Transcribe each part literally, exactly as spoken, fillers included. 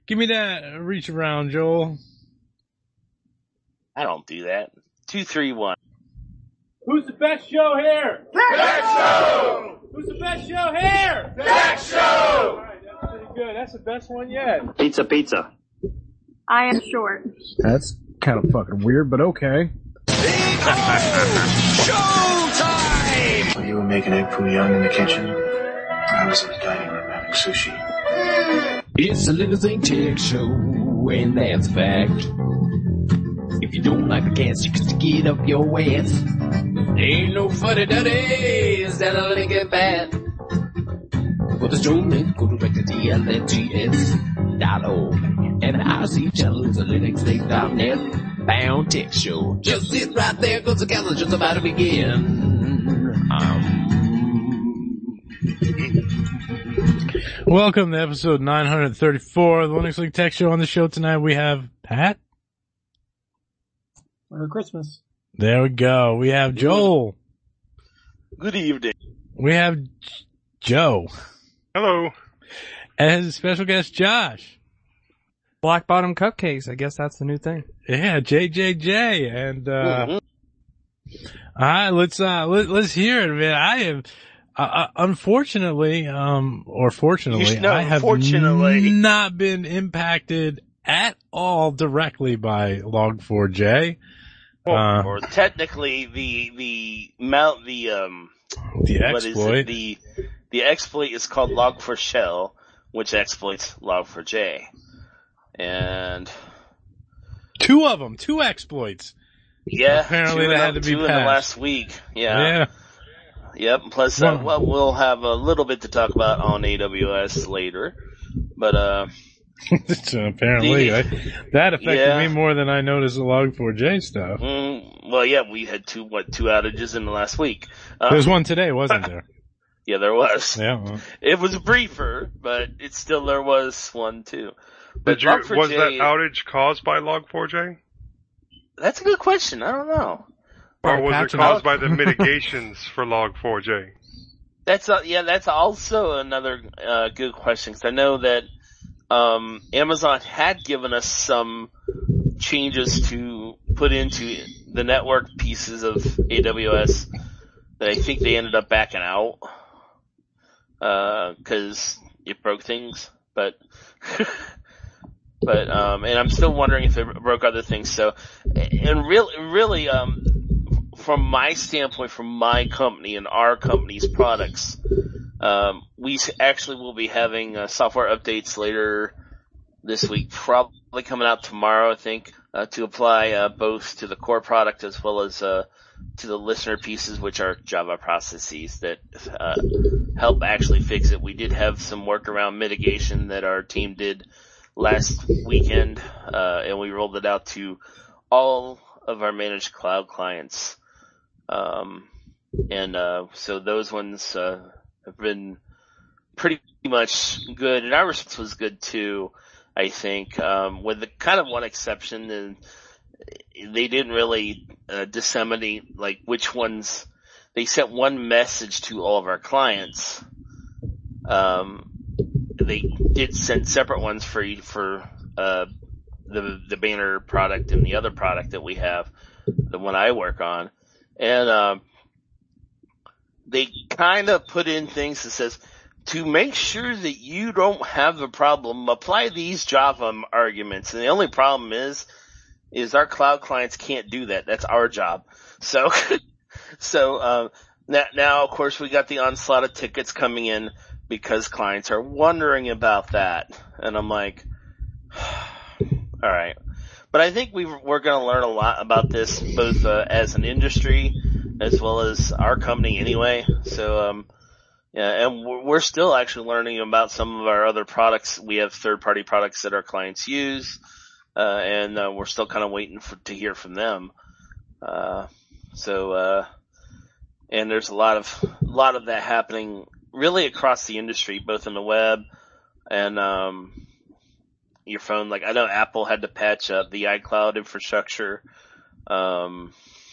Give me that reach around, Joel. I don't do that. Two, three, one. Who's the best show here? Deck Show! Who's the best show here? Deck Show! All right, that's pretty good. That's the best one yet. Pizza, pizza. I am short. That's kind of fucking weird, but okay. Showtime! So you were making egg foo young in the kitchen? I was in the dining room having sushi. It's a Living Thing Tech Show, and that's a fact. If you don't like the cast, you can stick it up your ass. Ain't no funny duddies that are linking bad. For the show, then go direct to T L N T S dot org. And the I C channel is a Linux Link dot net bound tech show. Just sit right there, cause the calendar just about to begin. Um... Welcome to episode nine thirty-four of the Linux League Tech Show. On the show tonight we have Pat. Merry Christmas. There we go. We have Joel. Good evening. We have Joe. Hello. And special guest Josh. Black Bottom Cupcakes. I guess that's the new thing. Yeah, J J J. And, uh, Mm-hmm. alright, let's, uh, let, let's hear it, man. I am, uh, unfortunately, um, or fortunately, no, I have fortunately. not been impacted at all directly by log four j. Or, uh, or technically, the the mount the um the what is exploit. it? The the exploit is called log four shell, which exploits log four j, and Two of them, two exploits. yeah, Apparently two, they in, had to be two in the patched. last week. Yeah, Yeah. yep. Plus, uh, Wow. well, we'll have a little bit to talk about on A W S later, but uh. Apparently, The- I, that affected yeah. me more than I noticed the log four j stuff. Mm, well, yeah, we had two what two outages in the last week. Uh, There's one today, wasn't there? Yeah, there was. Yeah. Well. It was briefer, but it still there was one too. But Did you, log four was j that outage caused by log four j? That's a good question. I don't know. Or Or was it patching caused up. by the mitigations for log four j? That's a, yeah. That's also another uh, good question because I know that um, Amazon had given us some changes to put into the network pieces of A W S that I think they ended up backing out because uh, it broke things. But but um, and I'm still wondering if it broke other things. So and really, really, um, from my standpoint, from my company and our company's products. Um, we actually will be having uh, software updates later this week, probably coming out tomorrow, I think, uh, to apply uh, both to the core product as well as uh, to the listener pieces, which are Java processes that uh, help actually fix it. We did have some workaround mitigation that our team did last weekend, uh, and we rolled it out to all of our managed cloud clients. Um, and uh, so those ones uh, have been pretty much good, and our response was good too, I think, um, with the kind of one exception, and they didn't really uh, disseminate like which ones. They sent one message to all of our clients. Um, they did send separate ones for for uh, the the banner product and the other product that we have, the one I work on, and um, they kind of put in things that says, to make sure that you don't have a problem, apply these Java arguments. And the only problem is, is our cloud clients can't do that. That's our job. So, so, um, now, now, of course, we got the onslaught of tickets coming in because clients are wondering about that. And I'm like, all right. But I think we've, we're going to learn a lot about this, both uh, as an industry as well as our company anyway. So, um, yeah, and we're still actually learning about some of our other products. We have third-party products that our clients use, uh, and uh, we're still kind of waiting for, to hear from them. Uh, so, uh, and there's a lot of a lot of that happening really across the industry, both in the web and um, your phone. Like I know Apple had to patch up the iCloud infrastructure. Um,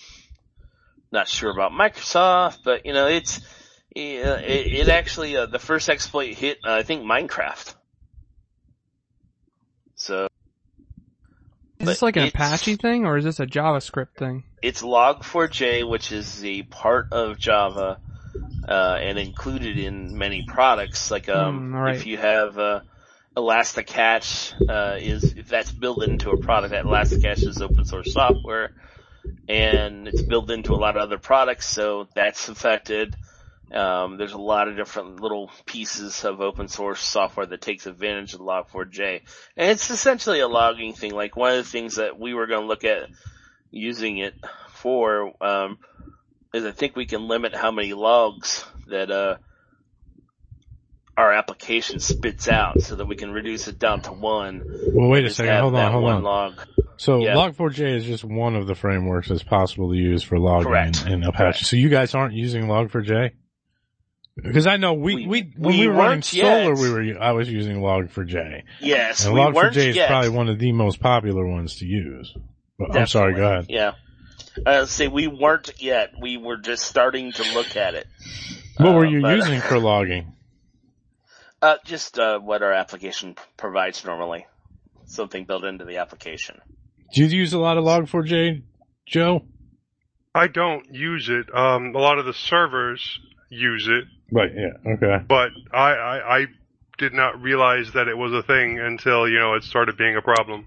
not sure about Microsoft, but you know it's. Yeah, it, it actually, uh, the first exploit hit, uh, I think, Minecraft. So, Is this like an Apache thing, or is this a JavaScript thing? It's log four j, which is a part of Java, uh, and included in many products. Like, um, Mm, right. if you have, uh, Elasticache, uh, is, if that's built into a product, that Elasticache is open source software, and it's built into a lot of other products, so that's affected. Um, there's a lot of different little pieces of open source software that takes advantage of log four j. And it's essentially a logging thing. Like, one of the things that we were going to look at using it for, um, is I think we can limit how many logs that, uh, our application spits out, so that we can reduce it down to one. Well, wait a Just second. have Hold on, that hold one on. log. So Yeah. log four j is just one of the frameworks that's possible to use for logging Correct. in, in Apache. Correct. So you guys aren't using log four j? Because I know we, We- we, when we we were running weren't yet. Solar, we were, I was using log four j. Yes, And we log four weren't j is yet. probably one of the most popular ones to use. But I'm sorry, go ahead. Yeah. Uh, say we weren't yet. We were just starting to look at it. What were Uh, you but- using for logging? Uh, just, uh, what our application p- provides normally. Something built into the application. Do you use a lot of log four j, Joe? I don't use it. Um, a lot of the servers use it, Right, yeah, okay. but I, I, I did not realize that it was a thing until, you know, it started being a problem.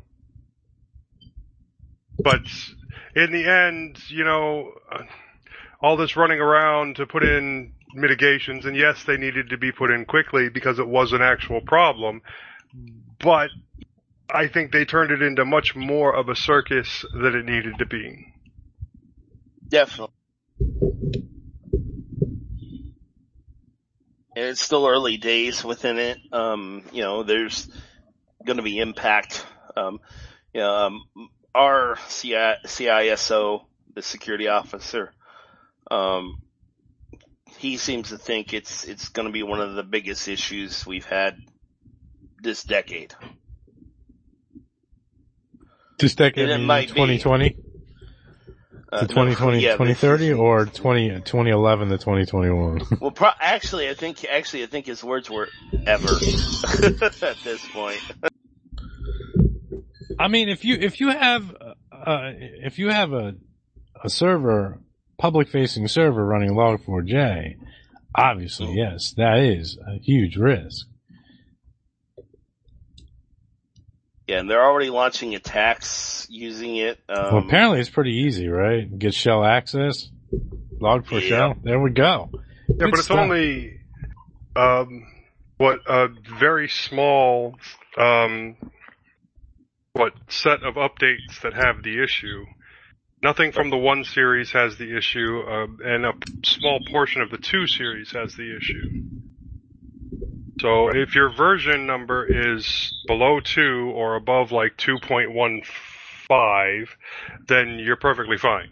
But in the end, you know, uh, all this running around to put in mitigations, and yes, they needed to be put in quickly because it was an actual problem, but I think they turned it into much more of a circus than it needed to be. Definitely. It's still early days within it. Um, you know, there's going to be impact. Um, you know, um, our C I, C I S O, the security officer, um, he seems to think it's it's going to be one of the biggest issues we've had this decade. This decade, And it meaning might be. twenty twenty? Uh, To twenty twenty, no, yeah, twenty this thirty, is- or twenty, twenty eleven to twenty twenty-one? Well, pro- actually, I think actually I think his words were ever at this point. I mean, if you, if you have, uh, if you have a, a server, public facing server running log four j, obviously, yes, that is a huge risk. Yeah, and they're already launching attacks using it. Um, Well, apparently it's pretty easy, right? Get shell access, log four Yeah. shell, there we go. Yeah, Good but it's stuff. only, um, what, a very small, um, what, set of updates that have the issue. Nothing from the one series has the issue, uh, and a small portion of the two series has the issue. So if your version number is below two or above like two point one five, then you're perfectly fine.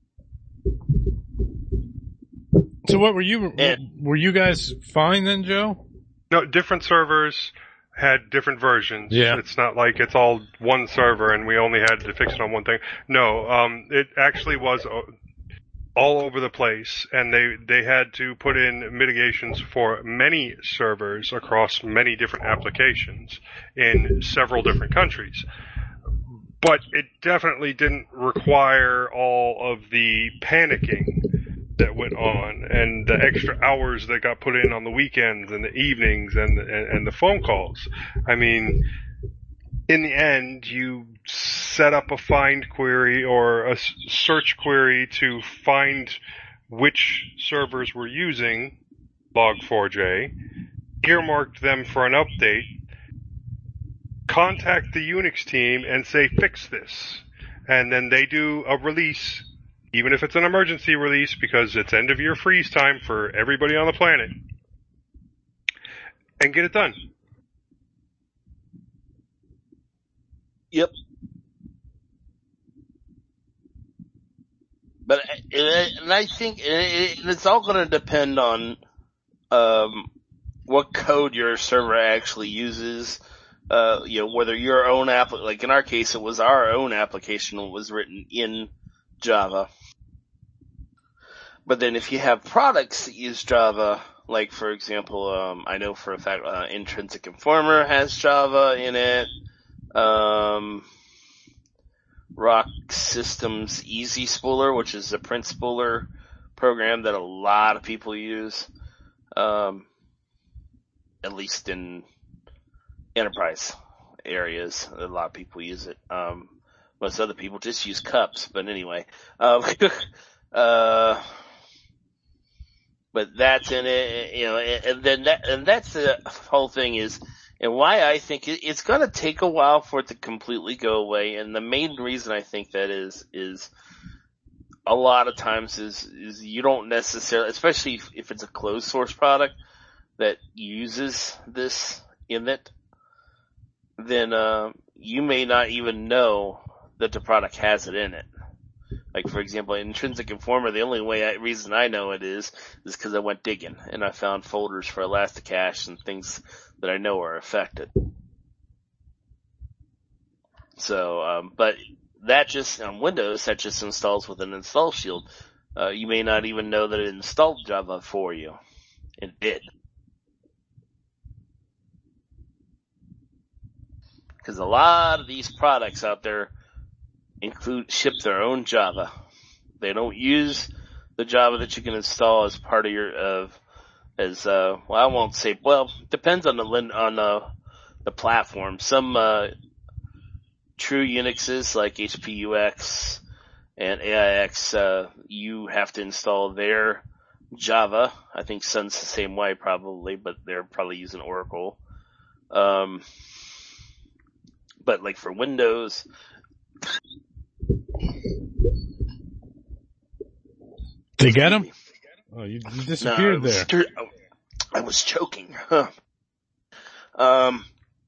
So what were you, And- were you guys fine then, Joe? No, different servers had different versions. Yeah. It's not like it's all one server and we only had to fix it on one thing. No, um, it actually was uh, all over the place, and they, they had to put in mitigations for many servers across many different applications in several different countries. But it definitely didn't require all of the panicking that went on and the extra hours that got put in on the weekends and the evenings and the, and, and the phone calls. I mean, in the end, you set up a find query or a s- search query to find which servers were using log four j, earmarked them for an update, contact the Unix team and say, fix this. And then they do a release, even if it's an emergency release, because it's end of year freeze time for everybody on the planet, and get it done. Yep. But and I think it's all going to depend on um, what code your server actually uses. Uh, you know, whether your own app, like in our case, it was our own application was written in Java. But then if you have products that use Java, like for example, um, I know for a fact uh, Intrinsic Informer has Java in it. um, Rock Systems Easy Spooler, which is a print spooler program that a lot of people use, um, at least in enterprise areas. A lot of people use it. Um, most other people just use cups, but anyway. Um, uh, but that's in it, you know, and then that, and that's the whole thing is, and why I think it, it's gonna take a while for it to completely go away, and the main reason I think that is, is a lot of times is, is you don't necessarily, especially if, if it's a closed source product that uses this in it, then, uh, you may not even know that the product has it in it. Like, for example, Intrinsic Informer, the only way I, reason I know it is, is because I went digging and I found folders for Elasticache and things that I know are affected. So, um, but that just, on Windows, that just installs with an install shield. Uh, you may not even know that it installed Java for you. It did. Because a lot of these products out there include, ship their own Java. They don't use the Java that you can install as part of your, of, as, uh, well, I won't say, well, depends on the, on, uh, the platform. Some, uh, true Unixes like H P U X and A I X, uh, you have to install their Java. I think Sun's the same way probably, but they're probably using Oracle. Um, but like for Windows, they get them? Oh, you, you disappeared no, I there. Stir- I was choking. Huh. Um,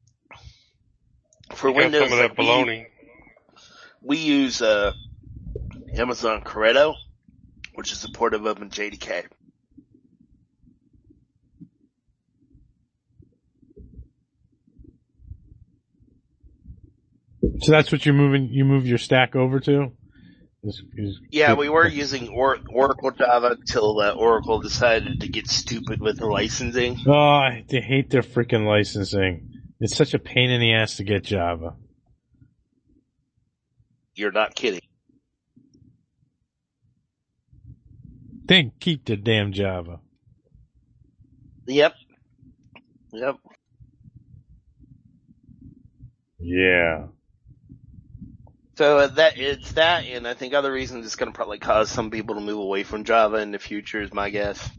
for you Windows, some of that like baloney. We, we use uh, Amazon Corretto, which is supportive of J D K. So that's what you're moving, you move your stack over to? Is, is, yeah, we were using or- Oracle Java until uh, Oracle decided to get stupid with the licensing. Oh, I they hate their freaking licensing. It's such a pain in the ass to get Java. You're not kidding. Then keep the damn Java. Yep. Yep. Yeah. So uh, that it's that, and I think other reasons it's going to probably cause some people to move away from Java in the future, is my guess.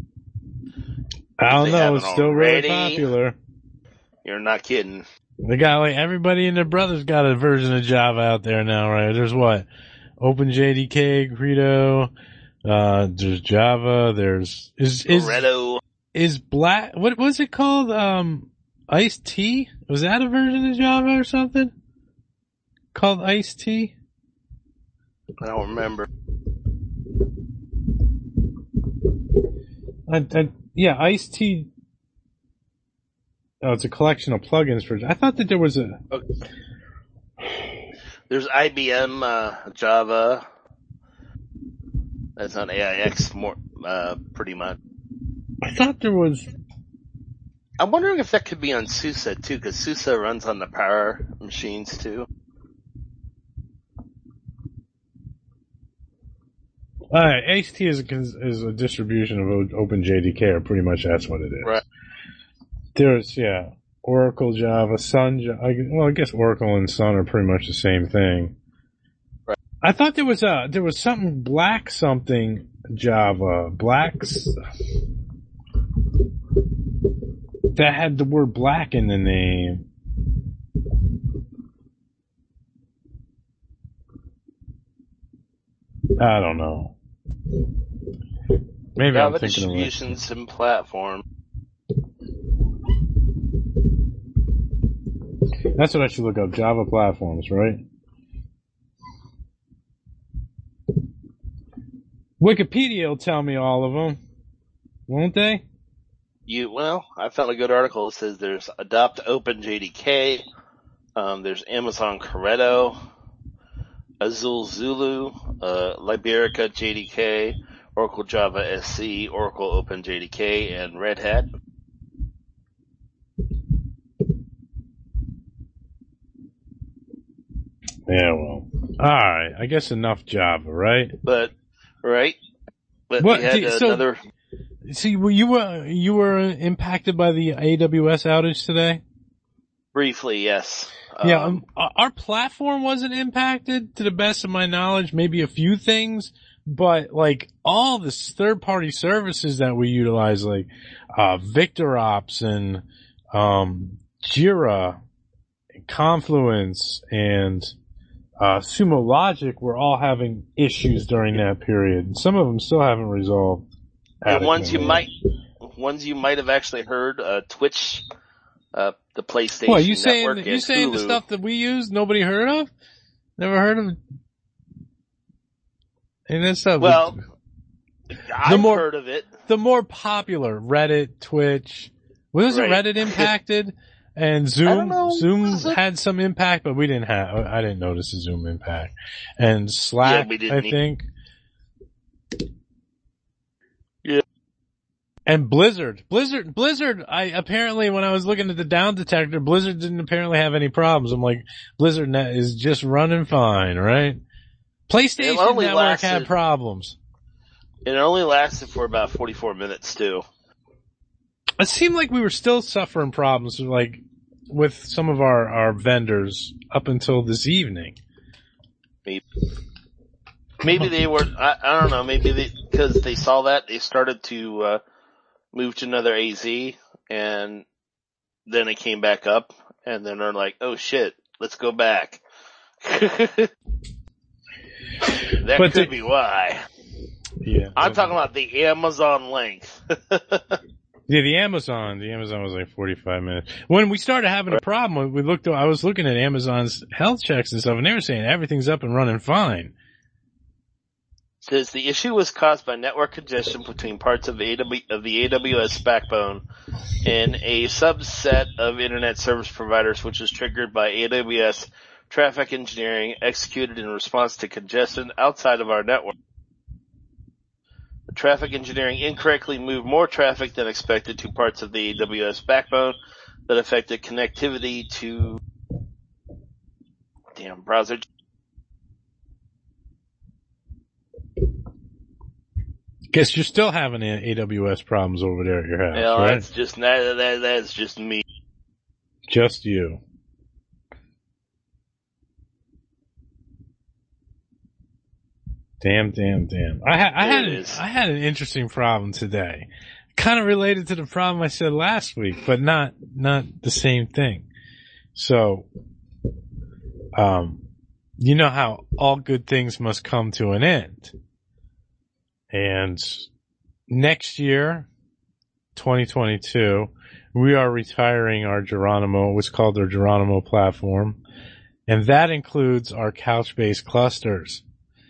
I don't know. It's still already, really popular. You're not kidding. They got like everybody and their brothers got a version of Java out there now, right? There's what? OpenJDK, Credo. Uh, there's Java. There's is is Corretto. Is Black? What was it called? Um, Ice-T? Was that a version of Java or something? Called Ice-T? I don't remember. I, I, yeah, Ice-T. Oh, it's a collection of plugins for. I thought that there was a. Okay. There's I B M uh, Java. That's on A I X more, uh, pretty much. I thought there was. I'm wondering if that could be on SUSE too, because SUSE runs on the Power machines too. Uh, H T is a, is a distribution of OpenJDK, or pretty much that's what it is. Right. There's, yeah, Oracle Java, Sun, I, well, I guess Oracle and Sun are pretty much the same thing. Right. I thought there was a, there was something black something Java, blacks, that had the word black in the name. I don't know. Maybe Java I'm thinking distributions and platform. That's what I should look up. Java platforms, right? Wikipedia will tell me all of them, won't they? You well, I found a good article that says there's Adopt OpenJDK, um, there's Amazon Corretto, Azul Zulu, uh, Liberica J D K, Oracle Java S C, Oracle OpenJDK, and Red Hat. Yeah, well, alright, I guess enough Java, right? But, right? But What, we had do, so, another... See, were you were, you were impacted by the A W S outage today? Briefly, yes. Yeah, Um, um, our platform wasn't impacted, to the best of my knowledge, maybe a few things, but like all the third-party services that we utilize, like uh VictorOps and um Jira, and Confluence, and uh Sumo Logic were all having issues during that period. Some of them still haven't resolved. and ones you might, ones you might have actually heard, uh, Twitch, uh, the PlayStation What, you saying, Network, you and saying Hulu. the stuff that we use nobody heard of? Never heard of? And that stuff. Well, I've more, heard of it. The more popular, Reddit, Twitch. Wasn't Right. Reddit impacted? And I Zoom, don't know. Zoom Was it? had some impact, but we didn't have, I didn't notice a Zoom impact. And Slack, Yeah, we didn't I e- think. Yeah. And Blizzard. Blizzard, Blizzard, I, apparently when I was looking at the down detector, Blizzard didn't apparently have any problems. I'm like, Blizzard net is just running fine, right? PlayStation only Network lasted- had problems. It only lasted for about forty-four minutes too. It seemed like we were still suffering problems, like, with some of our, our vendors up until this evening. Maybe, maybe they were, I, I don't know, maybe they, cause they saw that, they started to, uh, move to another A Z, and then it came back up, and then they're like, oh shit, let's go back. That But could the- be why. Yeah. I'm talking about the Amazon length. Yeah, the Amazon, the Amazon was like forty-five minutes. When we started having a problem, we looked, I was looking at Amazon's health checks and stuff, and they were saying everything's up and running fine. Says the issue was caused by network congestion between parts of the, A W, of the A W S backbone and a subset of internet service providers, which is triggered by A W S traffic engineering executed in response to congestion outside of our network. The traffic engineering incorrectly moved more traffic than expected to parts of the A W S backbone that affected connectivity to damn browser. Guess you're still having A W S problems over there at your house, Well, right? that's just that, that that's just me. Just you. Damn, damn, damn. I, ha- I There had it an, is. I had an interesting problem today. Kind of related to the problem I said last week, but not, not the same thing. So, um, you know how all good things must come to an end. And next year, twenty twenty-two, we are retiring our Geronimo, what's called our Geronimo platform. And that includes our Couchbase clusters.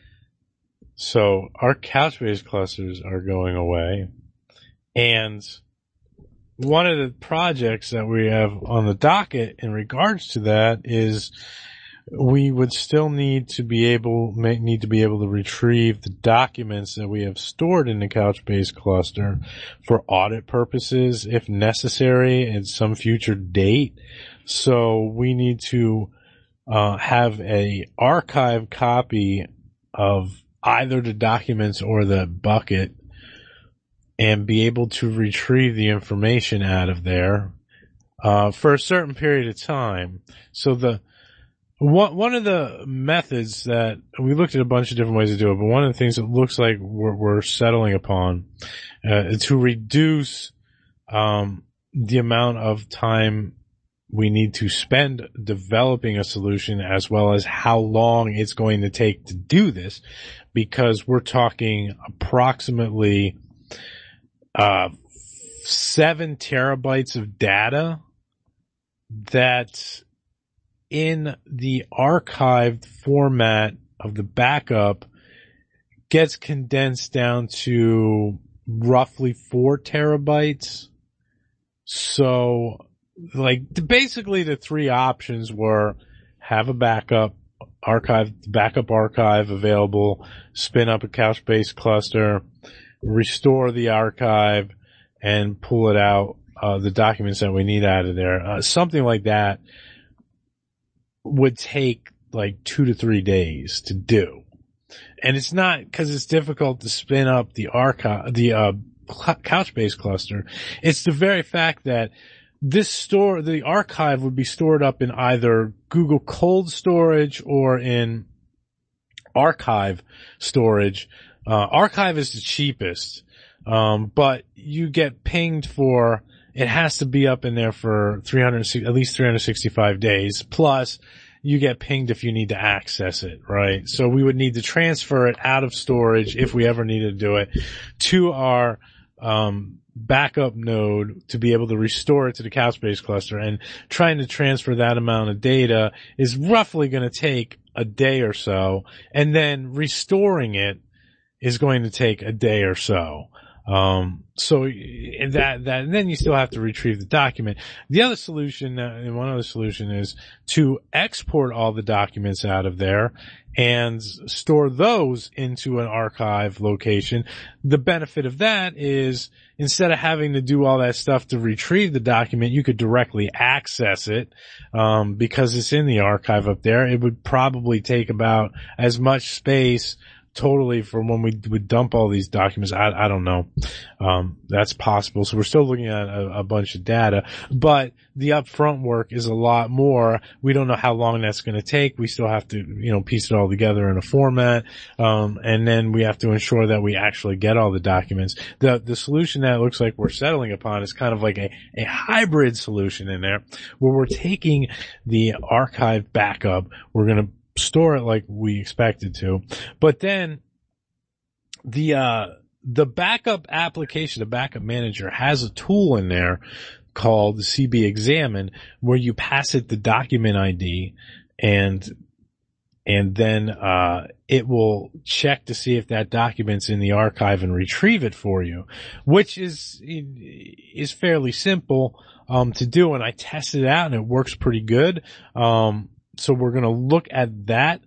So our Couchbase clusters are going away. And one of the projects that we have on the docket in regards to that is we would still need to be able, may, need to be able to retrieve the documents that we have stored in the Couchbase cluster for audit purposes, if necessary, at some future date. So we need to uh, have a archive copy of either the documents or the bucket and be able to retrieve the information out of there uh for a certain period of time. So the one one of the methods that we looked at a bunch of different ways to do it, but one of the things that looks like we're, we're settling upon uh, to reduce um the amount of time we need to spend developing a solution, as well as how long it's going to take to do this, because we're talking approximately uh seven terabytes of data that in the archived format of the backup gets condensed down to roughly four terabytes. So, like, basically the three options were have a backup archive, backup archive available, spin up a Couchbase cluster, restore the archive, and pull it out, uh, the documents that we need out of there. Uh, something like that would take like two to three days to do. And it's not because it's difficult to spin up the archive, the, uh, Couchbase cluster. It's the very fact that this store, the archive would be stored up in either Google Cold Storage or in Archive storage. Uh, Archive is the cheapest, um, but you get pinged for, it has to be up in there for three hundred, at least three hundred sixty-five days, plus you get pinged if you need to access it, right? So we would need to transfer it out of storage if we ever needed to do it to our, um, backup node to be able to restore it to the Couchbase cluster, and trying to transfer that amount of data is roughly going to take a day or so, and then restoring it is going to take a day or so. Um, so that, that, and then you still have to retrieve the document. The other solution, uh, and one other solution is to export all the documents out of there and store those into an archive location. The benefit of that is instead of having to do all that stuff to retrieve the document, you could directly access it, um, because it's in the archive up there. It would probably take about as much space totally for when we would dump all these documents. I, I don't know. Um, that's possible. So we're still looking at a, a bunch of data, but the upfront work is a lot more. We don't know how long that's going to take. We still have to, you know, piece it all together in a format. Um, and then we have to ensure that we actually get all the documents. The, the solution that it looks like we're settling upon is kind of like a, a hybrid solution in there where we're taking the archive backup. We're going to store it like we expected to, but then the uh the backup application, the backup manager, has a tool in there called the C B Examine where you pass it the document I D, and and then uh it will check to see if that document's in the archive and retrieve it for you, which is is fairly simple um to do, and I tested it out and it works pretty good. um So we're going to look at that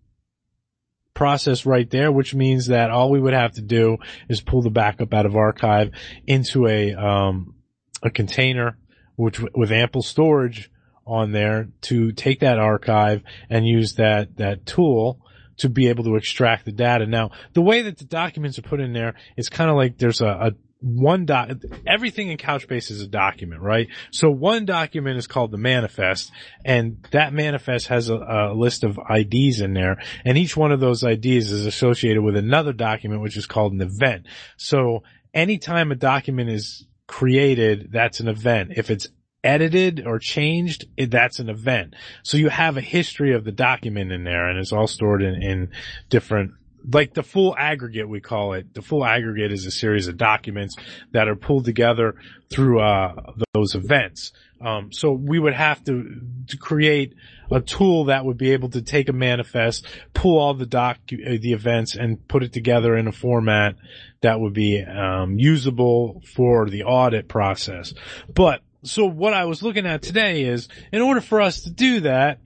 process right there, which means that all we would have to do is pull the backup out of archive into a, um, a container which with ample storage on there to take that archive and use that, that tool to be able to extract the data. Now, the way that the documents are put in there is kind of like there's a, a one doc, everything in Couchbase is a document, right? So one document is called the manifest, and that manifest has a, a list of I Ds in there, and each one of those I Ds is associated with another document, which is called an event. So anytime a document is created, that's an event. If it's edited or changed, it, that's an event. So you have a history of the document in there, and it's all stored in, in different, like the full aggregate, we call it. The full aggregate is a series of documents that are pulled together through uh those events. Um so we would have to, to create a tool that would be able to take a manifest, pull all the doc the events, and put it together in a format that would be um usable for the audit process. But so what I was looking at today is, in order for us to do that,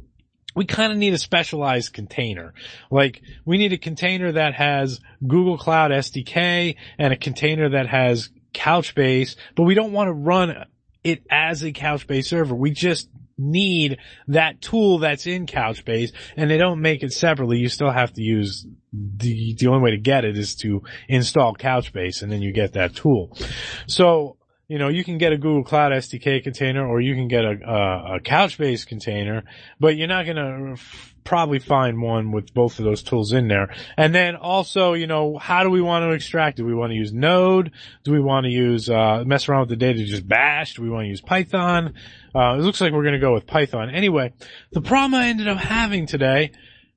we kind of need a specialized container. Like, we need a container that has Google Cloud S D K and a container that has Couchbase, but we don't want to run it as a Couchbase server. We just need that tool that's in Couchbase, and they don't make it separately. You still have to use the, the only way to get it is to install Couchbase, and then you get that tool. So, you know, you can get a Google Cloud S D K container, or you can get a, a, a Couchbase container, but you're not going to f- probably find one with both of those tools in there. And then also, you know, how do we want to extract? Do we want to use Node? Do we want to use, uh, mess around with the data, just bash? Do we want to use Python? Uh, it looks like we're going to go with Python. Anyway, the problem I ended up having today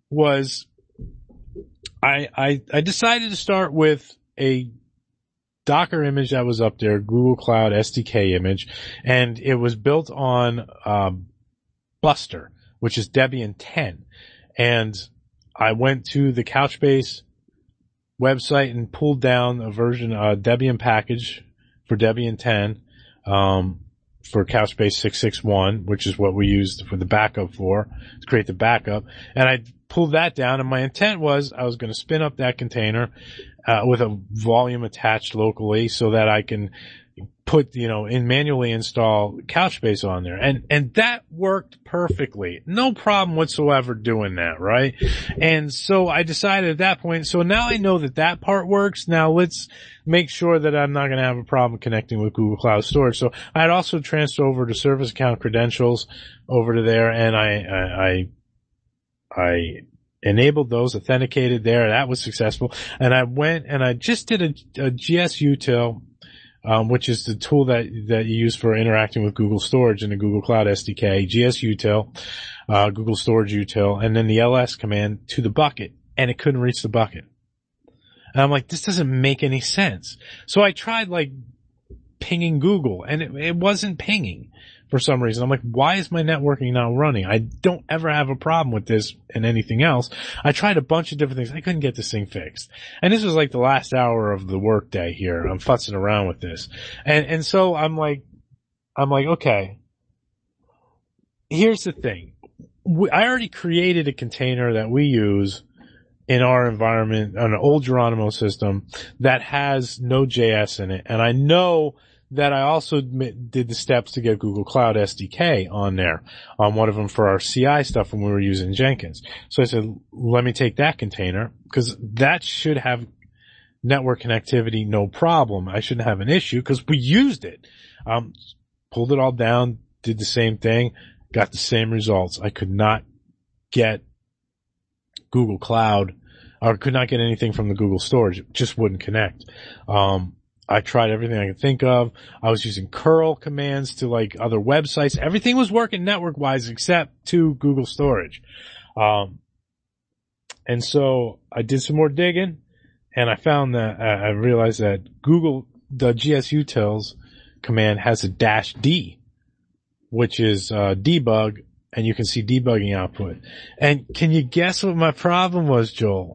was I, I, I decided to start with a Docker image that was up there, Google Cloud S D K image, and it was built on um, Buster, which is Debian ten. And I went to the Couchbase website and pulled down a version, a Debian package for Debian ten, um, for Couchbase six six one, which is what we used for the backup for, to create the backup. And I pulled that down, and my intent was I was going to spin up that container Uh, with a volume attached locally so that I can put, you know, in manually install Couchbase on there. And, and that worked perfectly. No problem whatsoever doing that, right? And so I decided at that point, so now I know that that part works. Now let's make sure that I'm not going to have a problem connecting with Google Cloud Storage. So I had also transferred over to service account credentials over to there, and I, I, I, I enabled those, authenticated there. That was successful. And I went and I just did a, a G S util, um, which is the tool that, that you use for interacting with Google Storage in the Google Cloud S D K, G S util, uh, Google Storage util, and then the L S command to the bucket, and it couldn't reach the bucket. And I'm like, this doesn't make any sense. So I tried like pinging Google, and it, it wasn't pinging for some reason. I'm like, why is my networking not running? I don't ever have a problem with this and anything else. I tried a bunch of different things. I couldn't get this thing fixed. And this was like the last hour of the workday here. I'm futzing around with this. And, and so I'm like, I'm like, okay, here's the thing. We, I already created a container that we use in our environment on an old Geronimo system that has Node.js in it. And I know that I also did the steps to get Google Cloud S D K on there, on one of them for our C I stuff when we were using Jenkins. So I said, let me take that container, because that should have network connectivity, no problem. I shouldn't have an issue because we used it. Um, pulled it all down, did the same thing, got the same results. I could not get Google Cloud, or could not get anything from the Google storage. It just wouldn't connect. Um, I tried everything I could think of. I was using curl commands to like other websites. Everything was working network wise except to Google storage. Um, and so I did some more digging, and I found that uh, I realized that Google, the G S utils command has a dash D, which is uh, debug, and you can see debugging output. And can you guess what my problem was, Joel?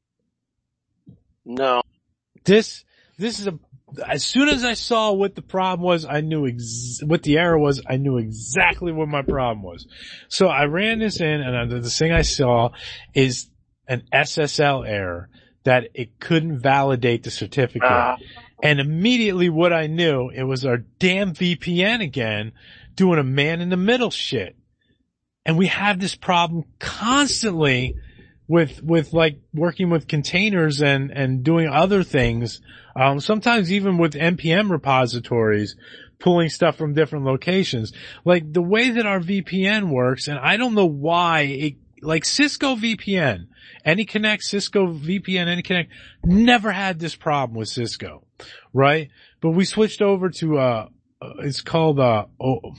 No. This, this is a, as soon as I saw what the problem was, I knew ex- what the error was, I knew exactly what my problem was. So I ran this in, and the thing I saw is an S S L error, that it couldn't validate the certificate. Uh. And immediately what I knew, it was our damn V P N again, doing a man-in-the-middle shit. And we have this problem constantly with, with like working with containers and, and doing other things. Um, sometimes even with N P M repositories, pulling stuff from different locations. Like the way that our V P N works, and I don't know why it, like Cisco V P N, AnyConnect, Cisco V P N, AnyConnect, never had this problem with Cisco, right? But we switched over to, uh, it's called, uh, oh,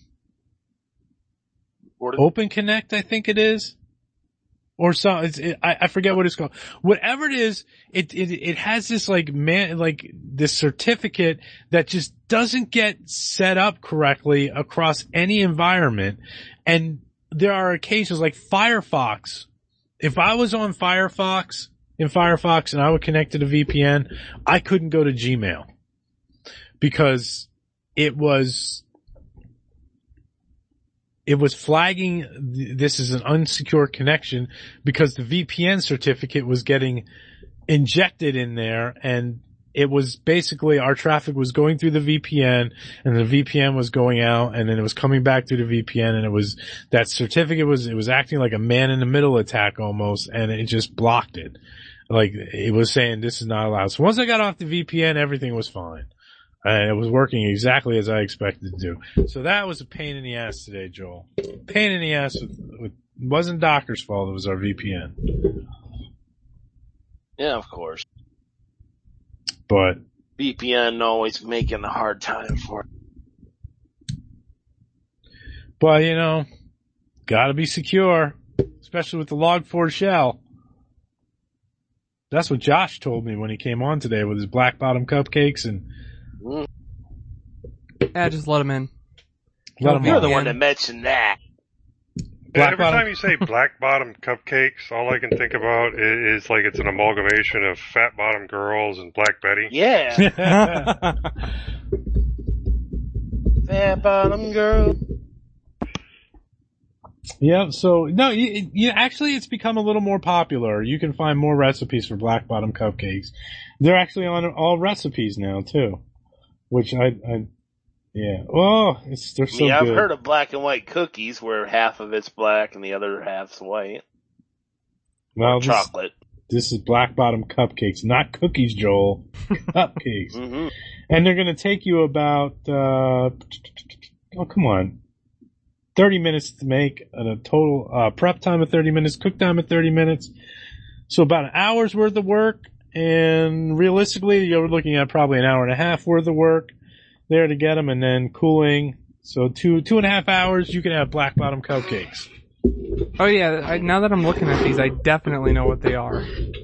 Open Connect, I think it is. Or so, it's, it, I, I forget what it's called. Whatever it is, it, it, it has this like man, like this certificate that just doesn't get set up correctly across any environment. And there are occasions like Firefox. If I was on Firefox, in Firefox and I would connect to the V P N, I couldn't go to Gmail because it was, It was flagging this is an unsecure connection because the V P N certificate was getting injected in there, and it was basically our traffic was going through the V P N, and the V P N was going out, and then it was coming back through the V P N, and it was, that certificate was, it was acting like a man-in-the-middle attack almost, and it just blocked it. Like, it was saying this is not allowed. So once I got off the V P N, everything was fine. And it was working exactly as I expected to do. So that was a pain in the ass today, Joel. Pain in the ass. With, with, it wasn't Docker's fault. It was our V P N. Yeah, of course. But V P N always making a hard time for it. But, you know, gotta be secure. Especially with the log four shell. That's what Josh told me when he came on today with his black bottom cupcakes and... Yeah, just let him in. Let him You're in. the one that mentioned that. Yeah, every time you say black bottom cupcakes, all I can think about is, is like it's an amalgamation of Fat Bottom Girls and Black Betty. Yeah. Fat Bottom Girl. Yeah, so, no, you, you, actually it's become a little more popular. You can find more recipes for black bottom cupcakes. They're actually on all recipes now, too. which I, I yeah. Oh, it's they're so yeah, I've good. heard of black and white cookies where half of it's black and the other half's white. Well, or this, chocolate. This is black bottom cupcakes, not cookies, Joel. Cupcakes. Mm-hmm. And they're going to take you about, uh, oh, come on, thirty minutes to make, and a total uh, prep time of thirty minutes, cook time of thirty minutes. So about an hour's worth of work, and realistically, you're looking at probably an hour and a half worth of work there to get them, and then cooling. So two, two and a half hours, you can have black bottom cupcakes. Oh yeah, I, now that I'm looking at these, I definitely know what they are.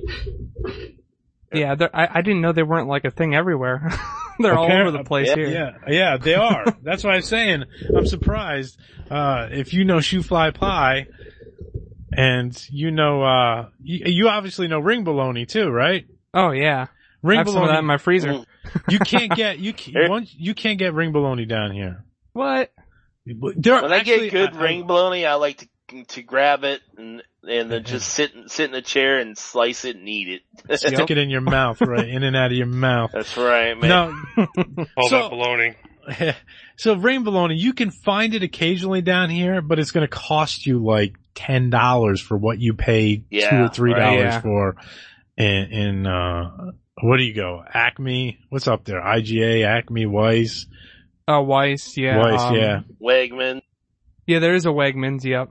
Yeah, I, I didn't know they weren't like a thing everywhere. They're all over the place yeah, here. Yeah, yeah, they are. That's what I'm saying. I'm surprised. Uh, if you know shoe fly pie, and you know, uh, you, you obviously know ring bologna too, right? Oh yeah. Ring I have bologna. some of that in my freezer. You can't get, you can't, once, you can't get ring bologna down here. What? There when actually, I get good I, ring bologna, I like to to grab it and and then just sit sit in a chair and slice it and eat it. Stick it in your mouth, right, in and out of your mouth. That's right, man. No, all so, that bologna. So ring bologna, you can find it occasionally down here, but it's going to cost you like ten dollars for what you paid yeah, two or three dollars right, yeah. for. In, in uh, what do you go? Acme, what's up there? I G A, Acme, Weiss. Oh, Weiss, yeah. Weiss, um, yeah. Wegman. Yeah, there is a Wegmans, yep.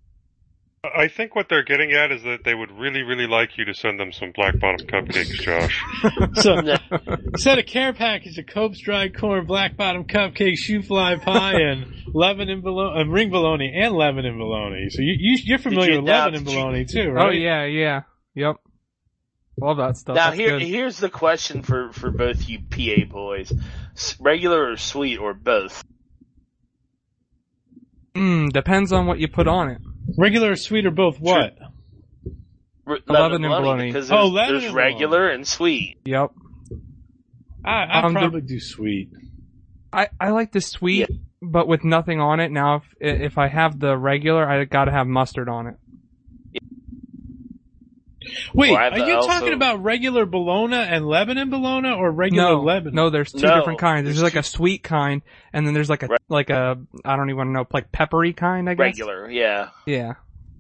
I think what they're getting at is that they would really, really like you to send them some black bottom cupcakes, Josh. So, set a care package of Cope's dried corn, black bottom cupcakes, shoe fly pie, and Lebanon bologna, and ring bologna, and Lebanon bologna. So you, you you're familiar you, with now, Lebanon bologna too, right? Oh yeah, yeah, yep. Love that stuff. Now That's here, good. here's the question for, for both you P A boys. Regular or sweet or both? Mm, depends on what you put on it. Regular or sweet or both what? R- Lebanon bologna, bologna. because there's, Oh, Lebanon there's regular and sweet. Yep. I, I'd Um, the- probably do sweet. I, I like the sweet, but with nothing on it. Now, if if I have the regular, I gotta have mustard on it. Wait, Well, I have are the you also- talking about regular bologna and Lebanon bologna, or regular No, Lebanon? no, there's two No, different kinds. There's, there's like two- a sweet kind, and then there's like a Right. like a I don't even know, like peppery kind. I guess. Regular, yeah. Yeah.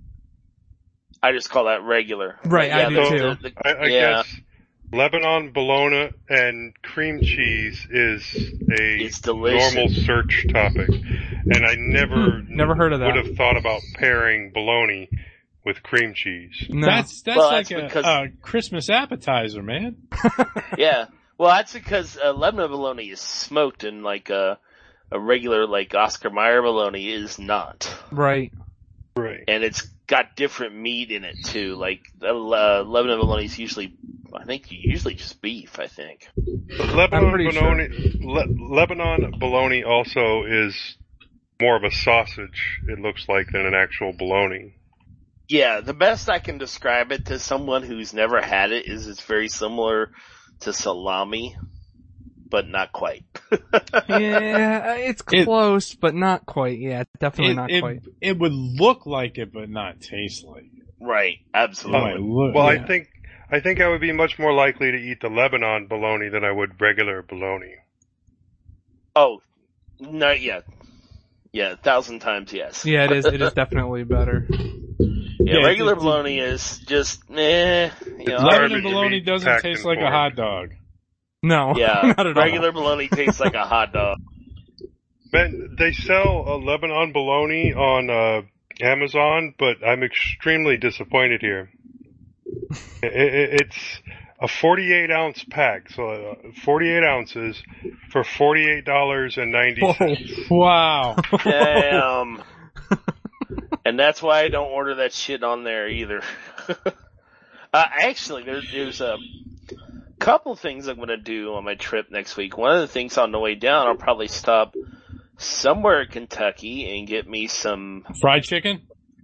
I just call that regular. Right, I yeah, do the- too. the- the- I, I yeah, guess Lebanon bologna and cream cheese is a It's delicious. normal search topic, and I never Hmm, never heard of that. would have thought about pairing bologna with cream cheese. No. That's that's Well, like that's a, because- a Christmas appetizer, man. yeah. Well, that's because uh, Lebanon bologna is smoked, and like a a regular like Oscar Mayer bologna is not. right. Right. And it's got different meat in it too. Like uh, Lebanon bologna is usually, I think, usually just beef. I think. Lebanon pretty bologna, Le- Lebanon bologna also is more of a sausage, it looks like, than an actual bologna. Yeah, the best I can describe it to someone who's never had it is it's very similar to salami, but not quite. Yeah, it's It- close, but not quite. Yeah, definitely It, not it, quite. it would look like it, but not taste like it. Right, It absolutely. might look- Well, yeah. I think I think I would be much more likely to eat the Lebanon bologna than I would regular bologna. Oh, no, yeah. Yeah, a thousand times yes. Yeah, it is. It is definitely better. Yeah, Yeah, regular it- it- bologna is just, eh. You know, garbage Lebanon bologna meat doesn't packed taste in like a form. hot dog. No, yeah, not at all. regular bologna tastes like a hot dog. Ben, they sell a Lebanon bologna on uh, Amazon, but I'm extremely disappointed here. it, it, it's a forty-eight ounce pack, so uh, forty-eight ounces for forty-eight dollars and ninety cents. Wow. Damn. And that's why I don't order that shit on there either. uh, actually, there, there's a couple things I'm going to do on my trip next week. One of the things on the way down, I'll probably stop somewhere in Kentucky and get me some, Fried chicken?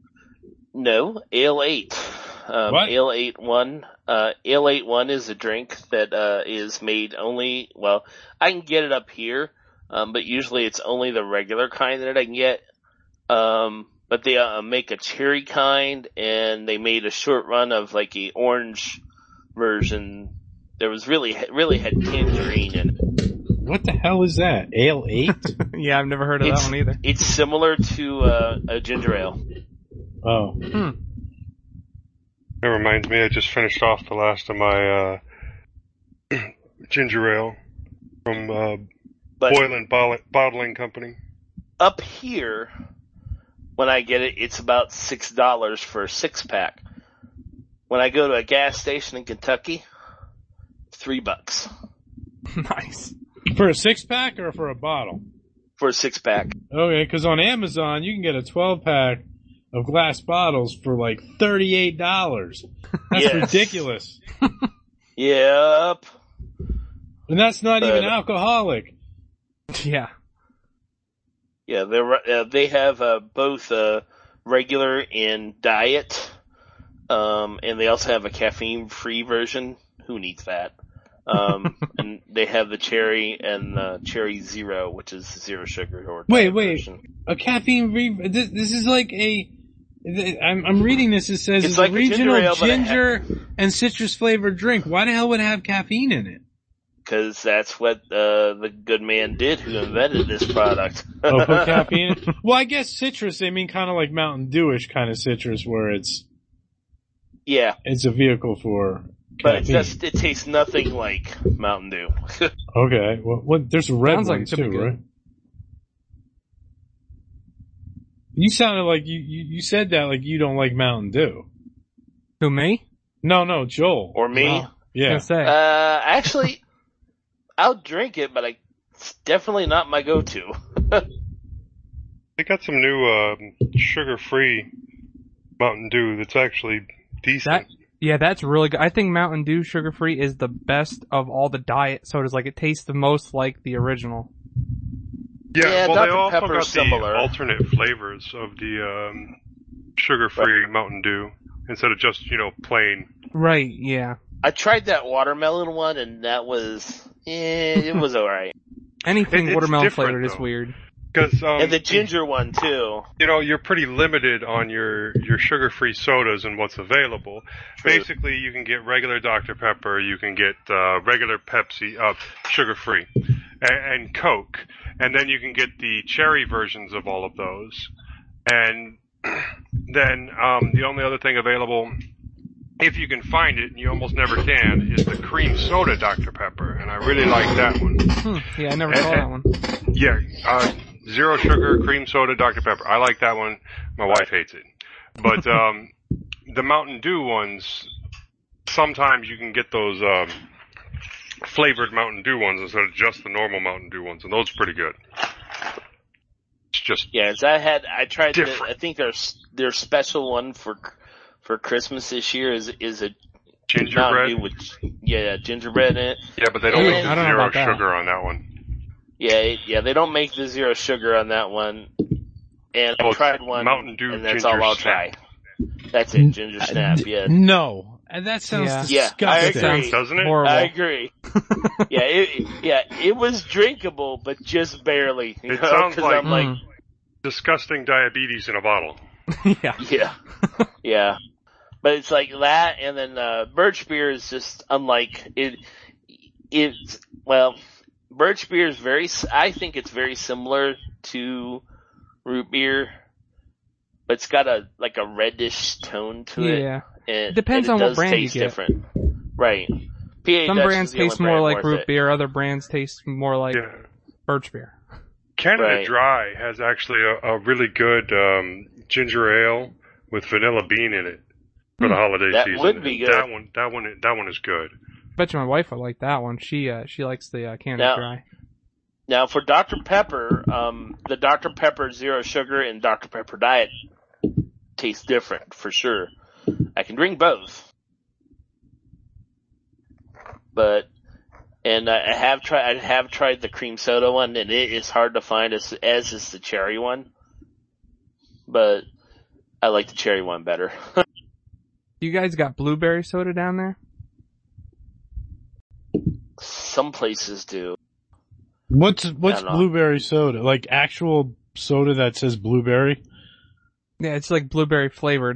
no, Ale eight. Um, What? Ale eight one. Uh, Ale eight one is a drink that, uh, is made only, well, I can get it up here, um, but usually it's only the regular kind that I can get. Um, but they, uh, make a cherry kind, and they made a short run of like a orange version. There was really, really had tangerine in it. What the hell is that? Ale eight? Yeah, I've never heard of It's, that one either. it's similar to uh, a ginger ale. Oh. Hmm. That reminds me, I just finished off the last of my uh, ginger ale from uh, But Boylan Bottle- Bottling Company. up here, when I get it, it's about six dollars for a six pack. When I go to a gas station in Kentucky, three bucks Nice. For a six pack or for a bottle? for a six pack. Okay, because on Amazon you can get a twelve pack of glass bottles for like thirty-eight dollars. That's Yes. ridiculous. Yep. And that's not But- even alcoholic. Yeah. Yeah, they're uh, they have uh, both uh, regular and diet, um, and they also have a caffeine-free version. Who needs that? Um, and they have the cherry and uh, cherry zero, which is zero sugar or Wait, diet wait. version. A caffeine re- this, this is like a th- I'm, I'm reading this. It says It's it's, like a a ginger regional ale, but it ginger and citrus flavored drink. Why the hell would it have caffeine in it? Because that's what uh, the good man did who invented this product. Oh, put caffeine in? Well, I guess citrus, they mean kind of like Mountain Dewish kind of citrus where it's Yeah, it's a vehicle for but it, caffeine. just, it tastes nothing like Mountain Dew. Okay. Well, what, there's a red Sounds like one it could be too, good. right? You sounded like you, you, you said that like you don't like Mountain Dew. Who, me? No, no, Joel. Or me. Wow. Yeah. I was gonna say. Uh, actually, I'll drink it, but I, it's definitely not my go-to. They got some new um, sugar-free Mountain Dew that's actually decent. That yeah, that's really good. I think Mountain Dew sugar free is the best of all the diet sodas. Like it tastes the most like the original. yeah, Yeah, well, Doctor they also Pepper's got similar. the alternate flavors of the um, sugar-free Mountain Dew instead of just, you know, plain. Right? Yeah. I tried that watermelon one, and that was, eh, it was alright. Anything It- it's watermelon different, flavored is though. weird. Because um, And the ginger one too. you know, you're pretty limited on your, your sugar-free sodas and what's available. True. Basically, you can get regular Doctor Pepper, you can get uh, regular Pepsi, uh, sugar-free, and, and Coke, and then you can get the cherry versions of all of those. And then um, the only other thing available, if you can find it, and you almost never can, is the cream soda Doctor Pepper, and I really like that one. Hmm. Yeah, I never saw that one. Yeah, uh, zero sugar, cream soda, Doctor Pepper. I like that one. My wife hates it. But, um, the Mountain Dew ones, sometimes you can get those, um, flavored Mountain Dew ones instead of just the normal Mountain Dew ones, and those are pretty good. It's just, Yeah, 'cause I had, I tried the, Different. I think their, their special one for, for Christmas this year is, is a gingerbread. Mountain Dew with, yeah, gingerbread in it. Yeah, but they don't Yeah, make I don't know zero about that. sugar on that one. Yeah, it- yeah, they don't make the zero sugar on that one. And Oh, I it's tried one, Mountain Dew and that's Ginger all I'll Snap. try. That's it, ginger snap, D- yeah. No. And that sounds Yeah. Yeah, I disgusting. agree. Doesn't it? Horrible. I agree. yeah, it, yeah, it was drinkable, but just barely. You It know, sounds 'cause like- I'm like, Mm. Disgusting diabetes in a bottle. Yeah. yeah, yeah. But it's like that, and then uh, birch beer is just unlike it. It's well, birch beer is very. s- I think it's very similar to root beer, but it's got a like a reddish tone to it. Yeah. And, Depends and on it what does brand you taste get. different, right? P A Some Dutch brands is the only taste more brand like worth root it. beer. Other brands taste more like Yeah. birch beer. Canada Right. Dry has actually a, a really good um, ginger ale with vanilla bean in it for the holiday That season. would be good. That one, that one, that one is good. Bet you my wife would like that one. She uh she likes the uh, Canada Now- Dry. Now for Doctor Pepper, um, the Doctor Pepper Zero Sugar and Doctor Pepper Diet taste different for sure. I can drink both, but and I have tried. I have tried the cream soda one, and it is hard to find as as is the cherry one. But I like the cherry one better. You guys got blueberry soda down there? Some places do. What's what's I don't know. blueberry soda? Like actual soda that says blueberry? Yeah, it's like blueberry flavored.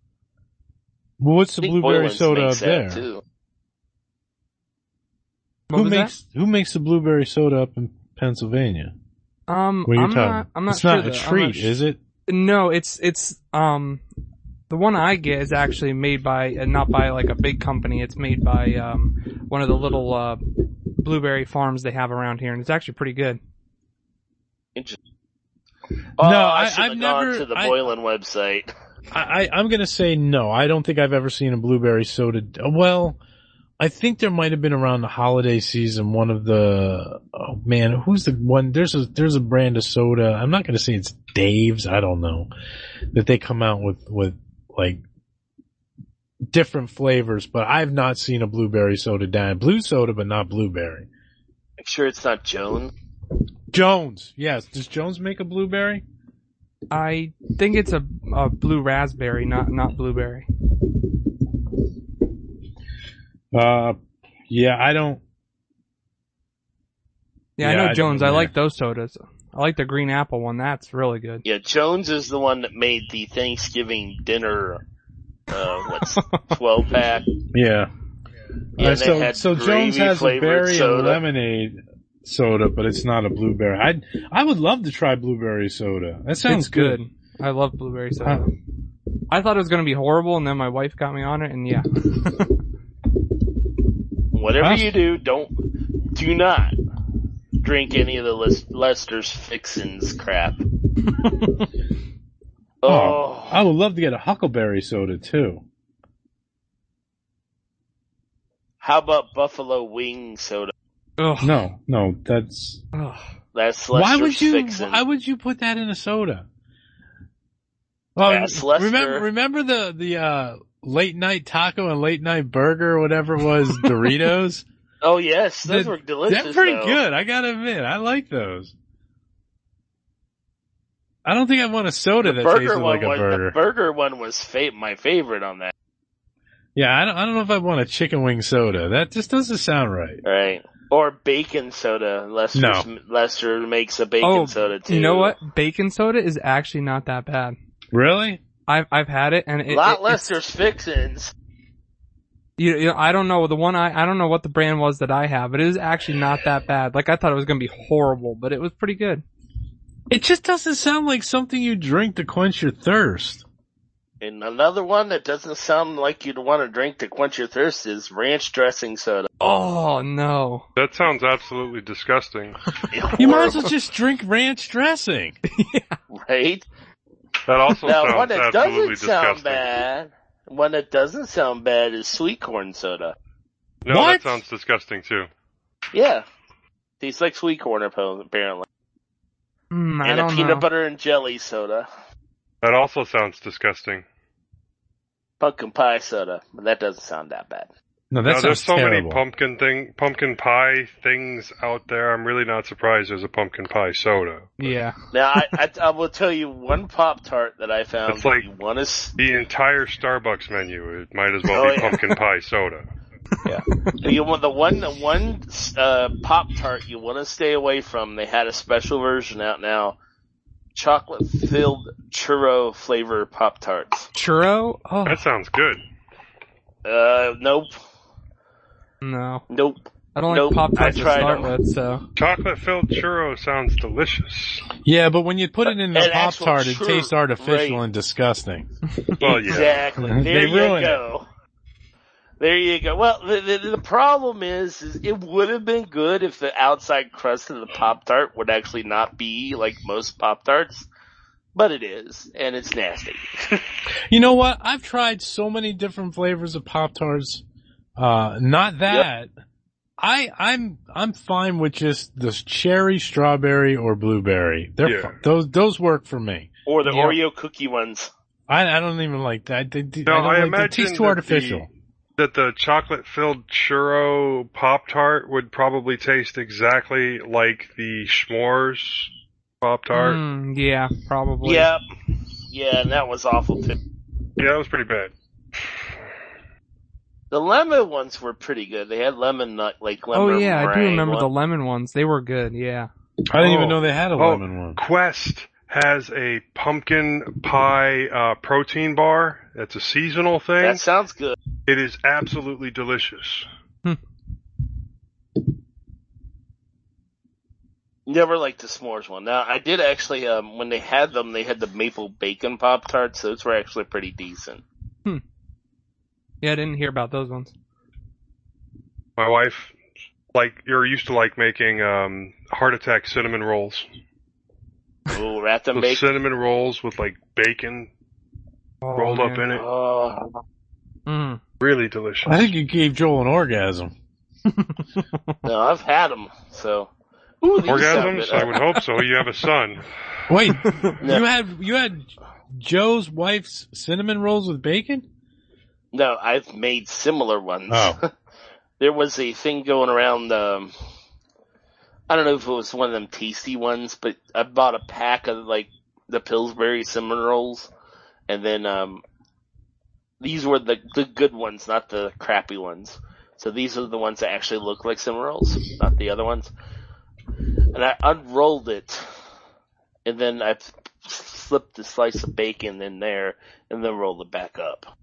Well, what's the I think blueberry Boylan's soda up makes there? that too. What who was makes who makes the blueberry soda up in Pennsylvania? that? Um, What are you I'm talking? not. I'm not it's sure. not a though. I'm treat, not sh- is it? No, it's it's um the one I get is actually made by uh, not by like a big company. It's made by um one of the little uh blueberry farms they have around here, and it's actually pretty good. Interesting. Oh, No, I, I- should I've have gone never- to the I- Boylan website. I, I I'm gonna say no. I don't think I've ever seen a blueberry soda. Well, I think there might have been around the holiday season one of the. Oh man, who's the one? There's a there's a brand of soda. I'm not gonna say it's Dave's. I don't know that they come out with with like different flavors, but I've not seen a blueberry soda down. Blue soda, but not blueberry. Make sure it's not Joan. Jones, yes. Does Jones make a blueberry? I think it's a, a blue raspberry, not not blueberry. Uh, yeah, I don't. Yeah, I Yeah, know I don't Jones. I know. like those sodas. I like the green apple one. That's really good. Yeah, Jones is the one that made the Thanksgiving dinner, uh, what's, twelve pack. Yeah. Yeah, Uh, they so had so Jones gravy has a flavored berry and soda. lemonade soda, but it's not a blueberry. I I would love to try blueberry soda. That sounds It's good. I love blueberry soda. Huh. I thought it was going to be horrible, and then my wife got me on it, and yeah. Whatever Huh? you do, don't, do not drink any of the Les- Lester's Fixins crap. Oh, Oh, I would love to get a huckleberry soda too. how about Buffalo Wing soda? Ugh. No, no, that's Ugh. That's Lester's why would you Fixin'. why would you put that in a soda? Oh, That's Lester. remember remember the the uh, late night taco and late night burger, or whatever it was, Doritos. Oh yes, those They're- were delicious. They're pretty though. good. I gotta admit, I like those. I don't think I want a soda that Burger tasted one like a was, burger. The burger one was fa- my favorite on that. Yeah, I don't. I don't know if I want a chicken wing soda. That just doesn't sound right. Right. Or bacon soda. Lester's, No. Lester makes a bacon Oh, soda too. you know what? Bacon soda is actually not that bad. Really? I've I've had it, and it, A lot it, Lester's Fixins. You, you know, I don't know the one I I don't know what the brand was that I have, but it is actually not that bad. Like I thought it was gonna be horrible, but it was pretty good. It just doesn't sound like something you drink to quench your thirst. And another one that doesn't sound like you'd want to drink to quench your thirst is ranch dressing soda. Oh no! That sounds absolutely disgusting. You might as well just drink ranch dressing. Right? That also Now, sounds one that absolutely doesn't sound disgusting. bad, one that doesn't sound bad is sweet corn soda. No, What? that sounds disgusting too. Yeah. Tastes like sweet corn, apparently. Mm, I And a don't peanut know. butter and jelly soda. That also sounds disgusting. Pumpkin pie soda. But that doesn't sound that bad. No, that Now, sounds there's so terrible. many pumpkin thing, pumpkin pie things out there. I'm really not surprised there's a pumpkin pie soda. Yeah. Now, I, I, I will tell you one Pop-Tart that I found. It's like- you want to s- The entire Starbucks menu, it might as well Oh, be yeah. pumpkin pie soda. Yeah. You want the one, the one, uh, Pop-Tart you want to stay away from. They had a special version out now. Chocolate filled churro flavor Pop-Tarts. Churro? Oh That sounds good. Uh, nope. no! Nope. I don't Nope, like Pop Tarts I to tried start them. with, so Chocolate filled churro sounds delicious. Yeah, but when you put it in the An Pop actual Tart, it churro, tastes artificial right. and disgusting. Well, yeah. Exactly. There They you ruin it. go. There you go. Well, the, the, the problem is, is it would have been good if the outside crust of the Pop-Tart would actually not be like most Pop-Tarts. But it is, and it's nasty. You know what? I've tried so many different flavors of Pop Tarts. Uh, not that. I, I'm, I'm fine with just the cherry, strawberry, or blueberry. They're Yeah. fu- those, those work for me. Or the Yeah. Oreo cookie ones. I, I don't even like that. They, they, No, I don't I like, they imagine taste too that artificial. the, that the chocolate filled churro Pop Tart would probably taste exactly like the S'mores Pop Tart. Mm, yeah, probably. Yeah. Yeah, and that was awful too. Yeah, that was pretty bad. The lemon ones were pretty good. They had lemon nut, like lemon Oh yeah, I do meringue remember the one. lemon ones. They were good. Yeah. I didn't Oh. even know they had a Oh, lemon one. Quest has a pumpkin pie uh, protein bar. That's a seasonal thing. That sounds good. It is absolutely delicious. Never liked the s'mores one. Now, I did actually, um, when they had them, they had the maple bacon Pop-Tarts. Those were actually pretty decent. Hmm. Yeah, I didn't hear about those ones. My wife, like, or used to like making, um, heart attack cinnamon rolls. Ooh, rat them The bacon. cinnamon rolls with, like, bacon Oh, rolled man. up in it. Oh. Mm. Really delicious. I think you gave Joel an orgasm. No, I've had them, so. Ooh, these sound Orgasms? good. I would hope so. You have a son. Wait, No. you had you had Joe's wife's cinnamon rolls with bacon? No, I've made similar ones. Oh. There was a thing going around, um, I don't know if it was one of them tasty ones, but I bought a pack of, like, the Pillsbury cinnamon rolls, and then, um, these were the, the good ones, not the crappy ones. So these are the ones that actually look like cinnamon rolls, not the other ones. And I unrolled it, and then I slipped a slice of bacon in there, and then rolled it back up.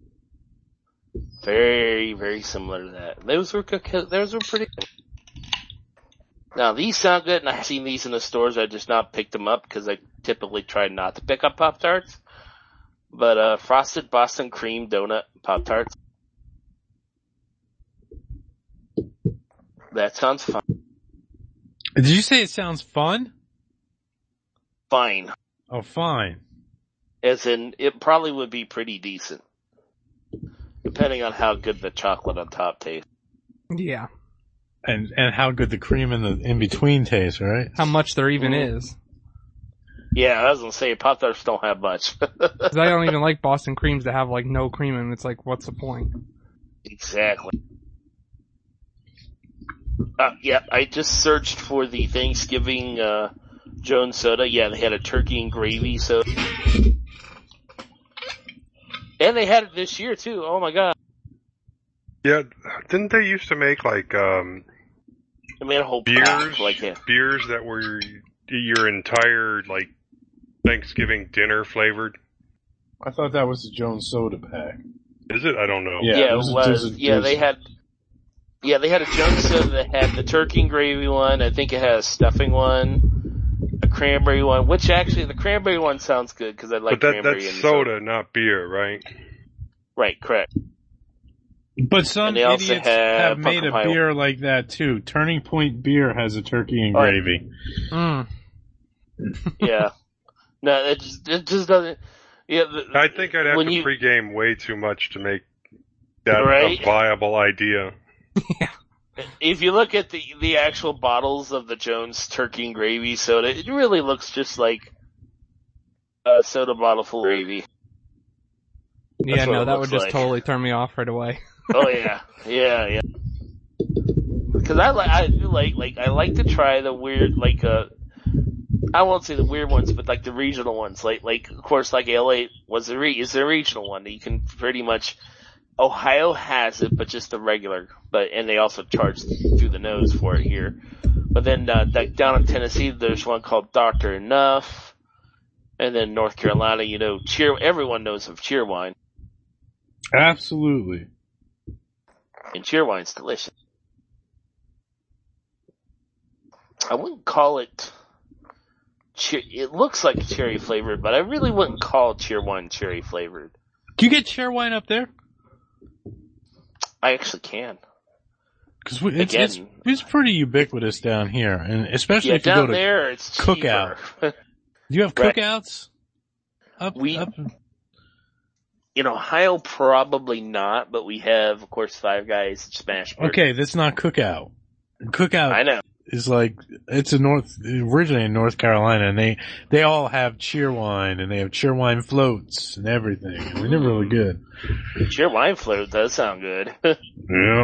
Very, very similar to that. Those were those were pretty good. Now these sound good, and I've seen these in the stores. I just not picked them up because I typically try not to pick up Pop-Tarts. But uh, frosted Boston cream donut Pop-Tarts. That sounds fun. Did you say it sounds fun? Fine. Oh, fine. As in, it probably would be pretty decent. Depending on how good the chocolate on top tastes. Yeah. And and how good the cream in the in between tastes, right? How much there even is. Yeah, I was gonna say, Pop-Tarts don't have much. Because I don't even like Boston creams that have like no cream in them. It's like, what's the point? Exactly. Uh, yeah, I just searched for the Thanksgiving, uh, Jones soda. Yeah, they had a turkey and gravy soda. And they had it this year too. Oh my god. Yeah, didn't they used to make like um I made a whole beers, pack, like yeah. beers that were your entire like Thanksgiving dinner flavored? I thought that was the Jones soda pack. Is it? I don't know. Yeah, Yeah, it it was was. a- there's a- yeah, they had. Yeah, they had a Jones soda that had the turkey and gravy one. I think it had a stuffing one, a cranberry one. Which actually, the cranberry one sounds good because I like but that cranberry that's in the soda, not beer, right? Right, correct. But some And they also idiots have have made a Pumpkin Pie. beer like that too. Turning Point Beer has a turkey and Oh, yeah. gravy. Mm. Yeah. No, it just, it just doesn't. Yeah. The, I think I'd have when to you, pregame way too much to make that Right? a viable idea. If you look at the the actual bottles of the Jones turkey and gravy soda, it really looks just like a soda bottle full of gravy. Yeah, what no, it that would looks just like. totally turn me off right away. Oh yeah, yeah, yeah. Because I like, I do like, like, I like to try the weird, like, uh, I won't say the weird ones, but like the regional ones. Like, like, of course, like L A was a re- is a regional one that you can pretty much. Ohio has it, but just the regular. But and they also charge through the nose for it here. But then uh, like down in Tennessee, there's one called Doctor Enough, and then North Carolina, you know, Cheer. Everyone knows of Cheerwine, Absolutely. and Cheerwine's delicious. I wouldn't call it. Cheer, it looks like cherry flavored, but I really wouldn't call Cheerwine cherry flavored. Can you get Cheerwine up there? I actually can. Because it's, Again. it's it's pretty ubiquitous down here, and especially Yeah, if you go down to there it's cheaper. Cookout. Do you have Right. cookouts? Up, We- up. In Ohio, probably not, but we have, of course, Five Guys, Smash Burger. Okay, that's not Cookout. Cookout I know. is like it's a North originally in North Carolina, and they they all have Cheerwine, and they have Cheerwine floats and everything. I mean, they're really good. Cheerwine float does sound good. Yeah.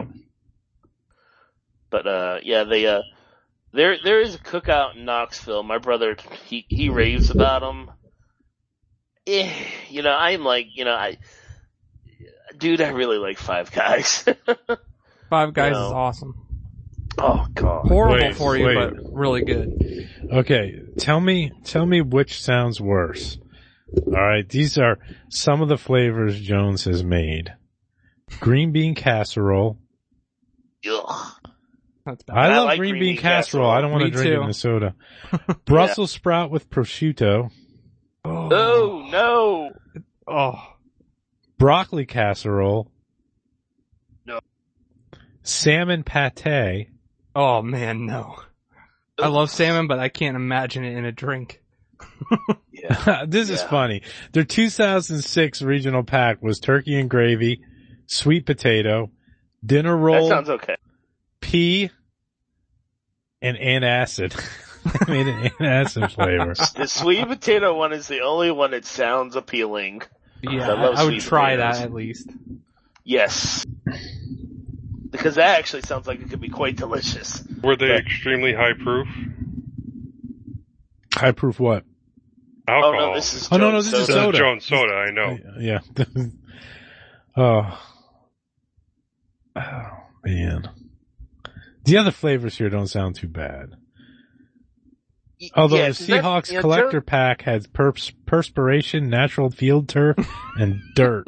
But, uh, yeah, they, uh, there, there is a Cookout in Knoxville. My brother, he, he raves about them. Eh, you know, I'm like, you know, I, dude, I really like Five Guys. Five Guys No. is awesome. Oh, God. Horrible Wait, for you, wait. but really good. Okay, tell me tell me which sounds worse. All right, these are some of the flavors Jones has made: green bean casserole, Ugh. That's bad. I I love like green green bean bean casserole. casserole. I don't want Me to drink too. it in a soda. Broccoli I casserole. I like don't want to green drink bean it in a casserole. soda. Me Brussels sprout with prosciutto. Brussels sprout with prosciutto. Oh, no. Oh. Broccoli casserole. No. Salmon pate. Oh man, no. I love salmon, but I can't imagine it in a drink. Yeah. This is Yeah. funny. Their two thousand six regional pack was turkey and gravy, sweet potato, dinner roll, That sounds okay. pea, and antacid. I made an antacid flavor. The sweet potato one is the only one that sounds appealing. Yeah, I love I, I would sweet try potatoes. that at least. Yes. Because that actually sounds like it could be quite delicious. Were they But- extremely high proof? High proof what? Alcohol. Oh no, this is Oh, no, no, Jones this is This soda. soda. Jones soda, I know. Yeah. Oh. Oh, man. The other flavors here don't sound too bad. Although Yeah, the 'cause that- Seahawks yeah, collector Joe- pack has perps, perspiration, natural field turf, and dirt.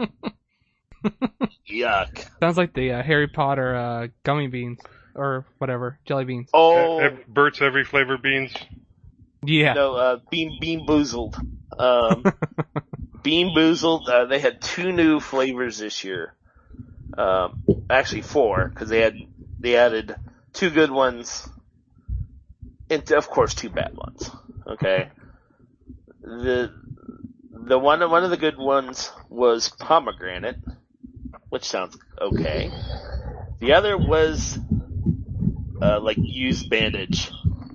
Yuck. Sounds like the uh, Harry Potter uh, gummy beans or whatever, jelly beans. Oh, Ev- Bert's every flavor beans. Yeah. no, uh, Bean, Bean Boozled. Um, Bean Boozled, uh, they had two new flavors this year. Um, actually four, cause they had, they added two good ones, and of course two bad ones. Okay. The, the one, one of the good ones was pomegranate, which sounds okay. The other was, uh, like used bandage.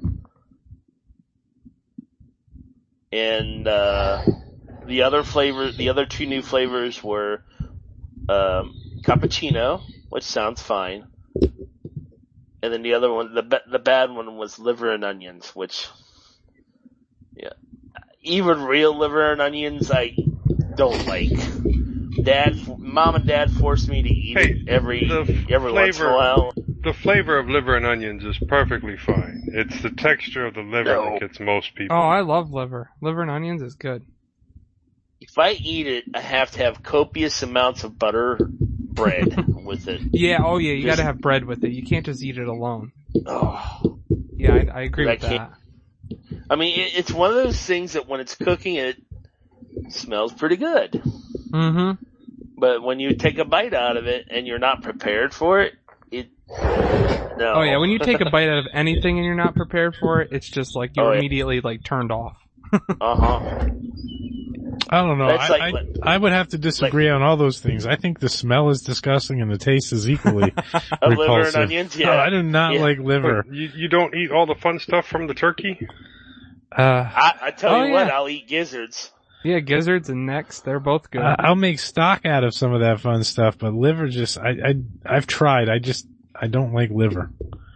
And, uh, the other flavor, the other two new flavors were, um, cappuccino, which sounds fine. And then the other one, the ba- the bad one was liver and onions, which, yeah, even real liver and onions I don't like. Dad, mom and dad forced me to eat Hey, it every the every once in a flavor- while. The flavor of liver and onions is perfectly fine. It's the texture of the liver No. that gets most people. Oh, I love liver. Liver and onions is good. If I eat it, I have to have copious amounts of butter bread with it. Yeah. Oh, yeah. You Just- got to have bread with it. You can't just eat it alone. Oh. Yeah, I, I agree I with can't- that. I mean, it, it's one of those things that when it's cooking, it smells pretty good. Mm-hmm. But when you take a bite out of it and you're not prepared for it, it no. Oh yeah, when you take a bite out of anything and you're not prepared for it, it's just like you're Oh, yeah. immediately like turned off. uh huh. I don't know. That's I, like I, when- I would have to disagree on all those things. I think the smell is disgusting and the taste is equally Of liver and repulsive. onions, No, yeah. I do not Yeah. like liver. You, you don't eat all the fun stuff from the turkey? Uh, I, I tell Oh, you what, yeah. I'll eat gizzards. Yeah, gizzards and necks, they're both good. I- I'll make stock out of some of that fun stuff, but liver just, I, I, I've tried. I just, I don't like liver.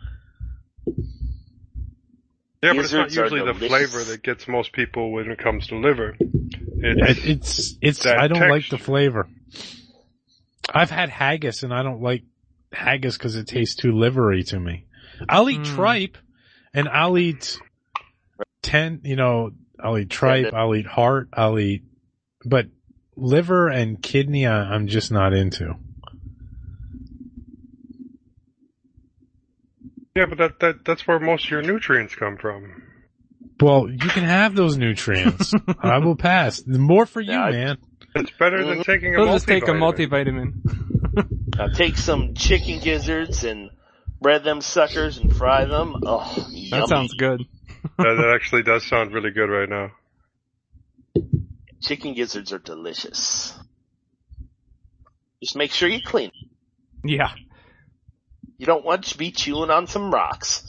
Yeah, but it's not Gizzards are usually the delicious. flavor that gets most people when it comes to liver. It, It's, it's, it's, that I don't like the texture. flavor. I've had haggis and I don't like haggis because it tastes too livery to me. I'll eat Mm. tripe and I'll eat ten, you know, I'll eat tripe, I'll eat heart, I'll eat, but liver and kidney I, I'm just not into. yeah, but that, that that's where most of your nutrients come from. Well, you can have those nutrients. I will pass. More for you, Yeah, I- man. It's better than taking a They'll just take a multivitamin. multivitamin. I'll take some chicken gizzards and bread them suckers and fry them. Oh, That yummy. sounds good. that, that actually does sound really good right now. Chicken gizzards are delicious. Just make sure you clean. Yeah. You don't want to be chewing on some rocks.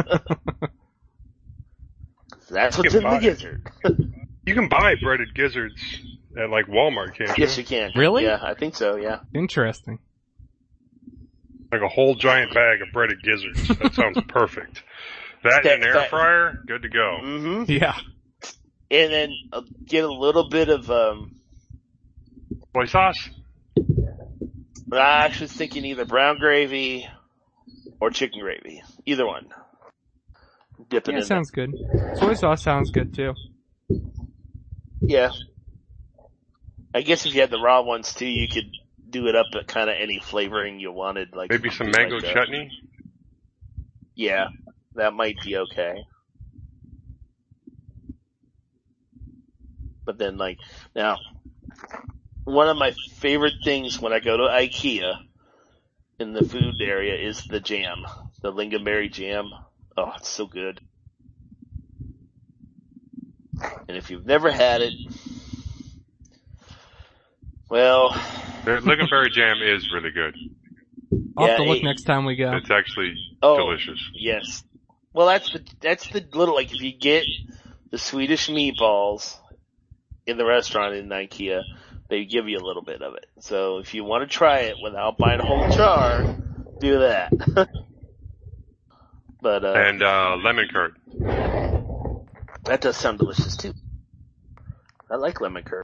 That's what's in the Buy- gizzard. You can buy breaded gizzards at like Walmart, can't you? Yes, you can. Really? Yeah, I think so, yeah. Interesting. Like a whole giant bag of breaded gizzards. That sounds perfect. That in an That- air that- fryer, good to go. Mm-hmm. Yeah. And then uh, get a little bit of, um, Soy sauce? I actually was thinking either brown gravy or chicken gravy. Either one. Dip it Yeah, in it sounds good. Soy sauce sounds good too. there. Yeah. I guess if you had the raw ones too, you could do it up at kind of any flavoring you wanted. Like Maybe some something mango like that. chutney? yeah, that might be okay. But then, like, now, one of my favorite things when I go to IKEA in the food area is the jam, the lingonberry jam. Oh, it's so good. And if you've never had it, well, The lingonberry jam is really good. I'll have yeah, to look it- next time we go. It's actually oh, delicious. yes. Well, that's the that's the little, like, if you get the Swedish meatballs in the restaurant in IKEA, they give you a little bit of it. So if you want to try it without buying a whole jar, do that. But uh, And uh, lemon curd. that does sound delicious too. I like lemon curd.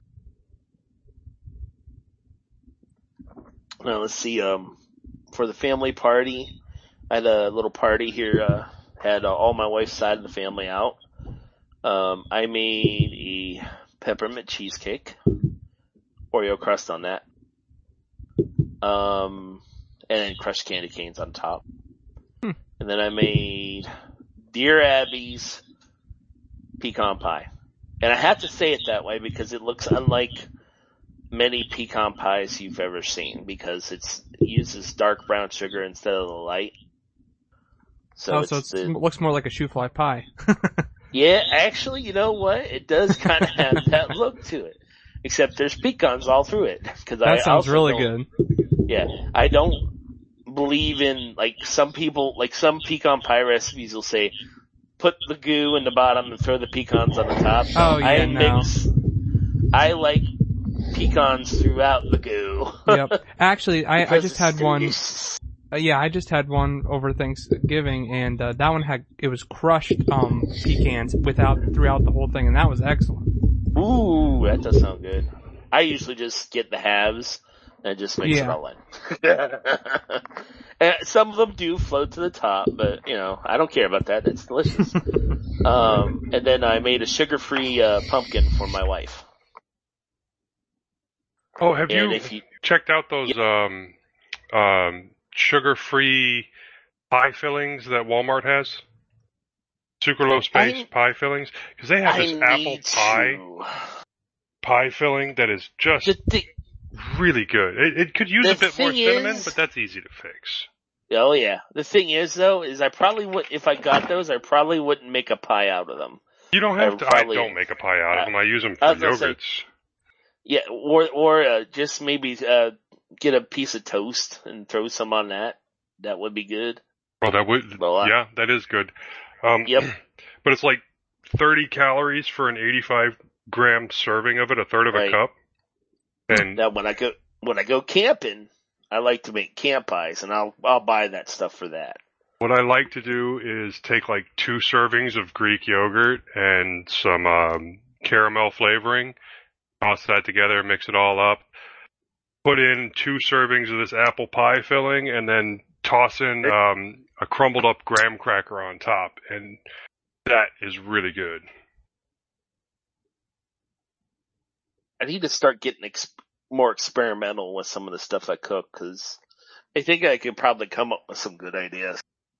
Now let's see. Um, for the family party, I had a little party here. Uh, had uh, all my wife's side of the family out. Um, I made a peppermint cheesecake, Oreo crust on that, um, and then crushed candy canes on top. Hmm. And then I made Dear Abby's pecan pie. And I have to say it that way because it looks unlike many pecan pies you've ever seen because it's, it uses dark brown sugar instead of the light. So oh, it's so it's, the, it looks more like a shoe fly pie. yeah, actually, you know what? It does kind of have that look to it. Except there's pecans all through it. Cause That I sounds also really don't- good. Yeah, I don't believe in, like, some people, like some pecan pie recipes will say, put the goo in the bottom and throw the pecans on the top. Oh, yeah, I no. mix, I like pecans throughout the goo. Yep. Actually, I, I Because just it's had one. delicious. Uh, yeah, I just had one over Thanksgiving, and uh, that one had it was crushed um pecans without throughout the whole thing, and that was excellent. Ooh, that does sound good. I usually just get the halves and just mix it Yeah. all in. And some of them do float to the top, but, you know, I don't care about that. It's delicious. um, and then I made a sugar-free uh, pumpkin for my wife. Oh, have And you if you checked out those um, um, sugar-free pie fillings that Walmart has? Sucralose-based I- pie fillings? Because they have I this apple need pie to. pie filling that is just The thi- really good. It, it could use The a bit more thing cinnamon, is- but that's easy to fix. Oh yeah. The thing is though, is I probably would, if I got those, I probably wouldn't make a pie out of them. You don't I have would to. probably- I don't make a pie out of uh, them. I use them I for was gonna say- yogurts. Yeah, or, or, uh, just maybe, uh, get a piece of toast and throw some on that. That would be good. Well, that would. Well, I- yeah, that is good. Um, Yep. But it's like thirty calories for an eighty-five gram serving of it, a third of Right. a cup. And Now when I go, when I go camping, I like to make camp pies and I'll, I'll buy that stuff for that. what I like to do is take like two servings of Greek yogurt and some um, caramel flavoring, toss that together, mix it all up, put in two servings of this apple pie filling, and then toss in um, a crumbled up graham cracker on top, and that is really good. I need to start getting ex- more experimental with some of the stuff I cook because I think I could probably come up with some good ideas.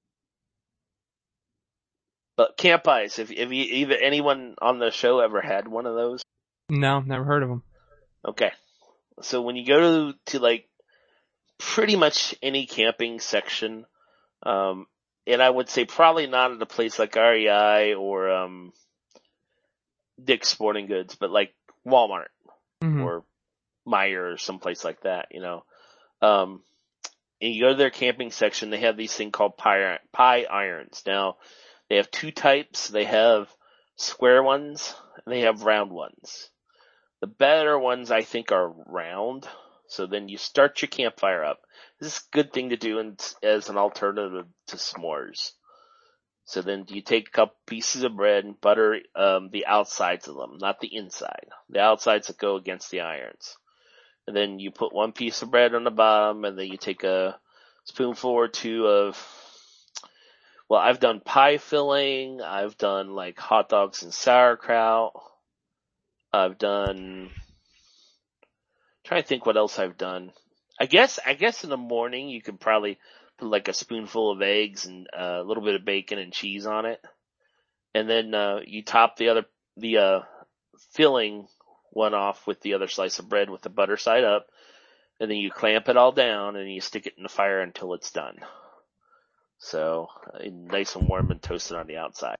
But camp pies, if, if you, either anyone on the show ever had one of those? No, never heard of them. Okay. So when you go to, to like pretty much any camping section, um, and I would say probably not at a place like R E I or, um, Dick's Sporting Goods, but like Walmart Mhm. or Meijer or someplace like that, you know. Um, and you go to their camping section, they have these thing called pie, pie irons. Now, they have two types. They have square ones and they have round ones. The better ones, I think, are round. So then you start your campfire up. This is a good thing to do in, as an alternative to s'mores. So then you take a couple pieces of bread and butter um, the outsides of them, not the inside. The outsides that go against the irons. And then you put one piece of bread on the bottom, and then you take a spoonful or two of, well, I've done pie filling. I've done like hot dogs and sauerkraut. I've done, trying to think what else I've done. I guess, I guess in the morning you could probably put like a spoonful of eggs and uh, a little bit of bacon and cheese on it. And then, uh, you top the other, the, uh, filling one off with the other slice of bread with the butter side up. And then you clamp it all down and you stick it in the fire until it's done. So, uh, nice and warm and toasted on the outside.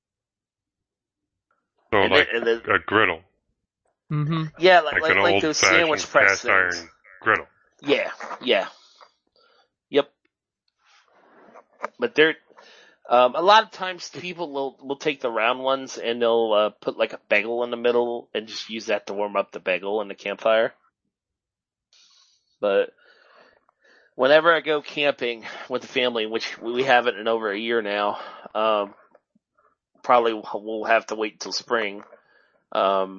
So and like then, and then, a griddle. Mm-hmm. Yeah, like, Like, like, an like old those fashioned sandwich press cast iron things. griddle. Yeah, yeah. Yep. But they're, um, a lot of times people will, will take the round ones and they'll, uh, put like a bagel in the middle and just use that to warm up the bagel in the campfire. But whenever I go camping with the family, which we haven't in over a year now, um, probably we'll have to wait until spring. Um,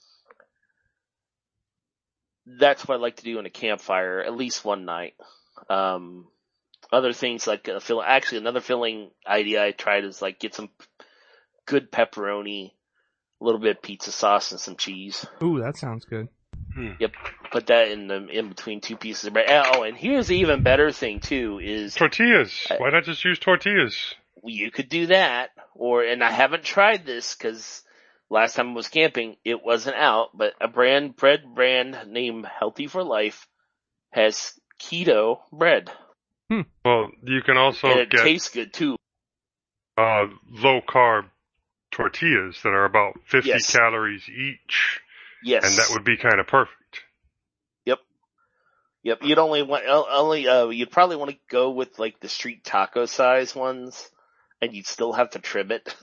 that's what I like to do in a campfire, at least one night. Um, other things like a fill, actually another filling idea I tried is like get some good pepperoni, a little bit of pizza sauce and some cheese. Ooh, that sounds good. Hmm. Yep. Put that in the, in between two pieces of bread. Oh, and here's the even better thing too is Tortillas. I, Why not just use tortillas? you could do that, or, and I haven't tried this because last time I was camping, it wasn't out, but a brand, bread brand named Healthy for Life has keto bread. Hmm. Well, you can also And it get tastes good too. uh, low carb tortillas that are about fifty Yes. calories each, Yes. and that would be kind of perfect. Yep. Yep. You'd only want, only, uh, you'd probably want to go with like the street taco size ones, and you'd still have to trim it.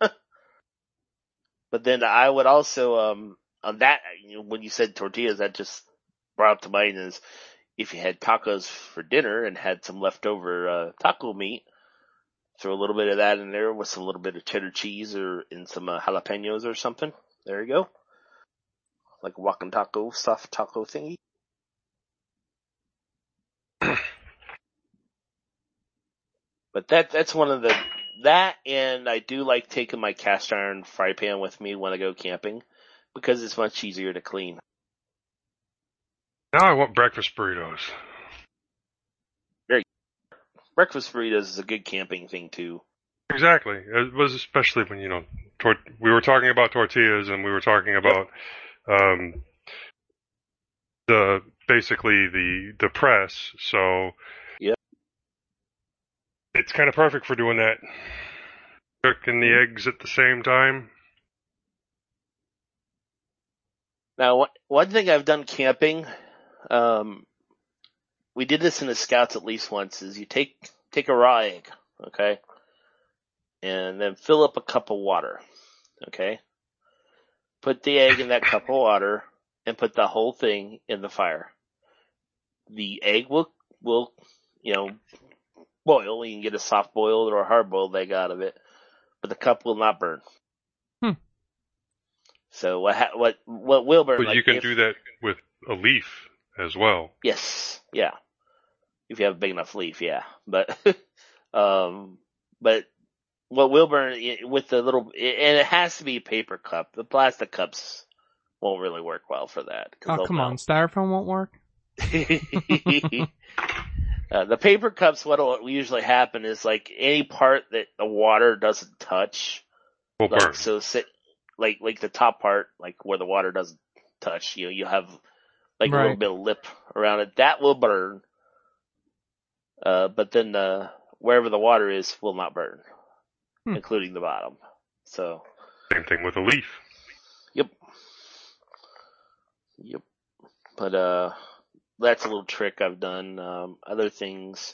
But then I would also, um, on that, you know, when you said tortillas, that just brought up to mind is if you had tacos for dinner and had some leftover, uh, taco meat, throw a little bit of that in there with some little bit of cheddar cheese or in some uh, jalapenos or something. There you go. Like a walking taco, soft taco thingy. But that, that's one of the, that and I do like taking my cast iron fry pan with me when I go camping because it's much easier to clean. Now I want breakfast burritos. Breakfast burritos is a good camping thing too. Exactly. It was especially when, you know, tor- we were talking about tortillas and we were talking about, um, the, basically the, the press. So, Yep. It's kind of perfect for doing that. Cooking the eggs at the same time. Now, one, one thing I've done camping, um, we did this in the Scouts at least once, is you take, take a raw egg, okay? And then fill up a cup of water, okay? Put the egg in that cup of water and put the whole thing in the fire. The egg will, will, you know, boil. You can get a soft boiled or a hard boiled egg out of it, but the cup will not burn. Hmm. So what, ha- what, what will burn? But like you can if, do that with a leaf as well. Yes, yeah. If you have a big enough leaf, yeah. But, um, but what will burn with the little, and it has to be a paper cup. The plastic cups won't really work well for that. Oh, come on. Styrofoam won't work? uh, the paper cups, what will usually happen is like any part that the water doesn't touch. Will Like, burn. so sit, like, like the top part, like where the water doesn't touch, you know, you have like Right. a little bit of lip around it. That will burn. Uh, but then, uh, wherever the water is will not burn, Hmm. including the bottom. So, Same thing with a leaf. yep. Yep. But, uh, that's a little trick I've done. Um, other things,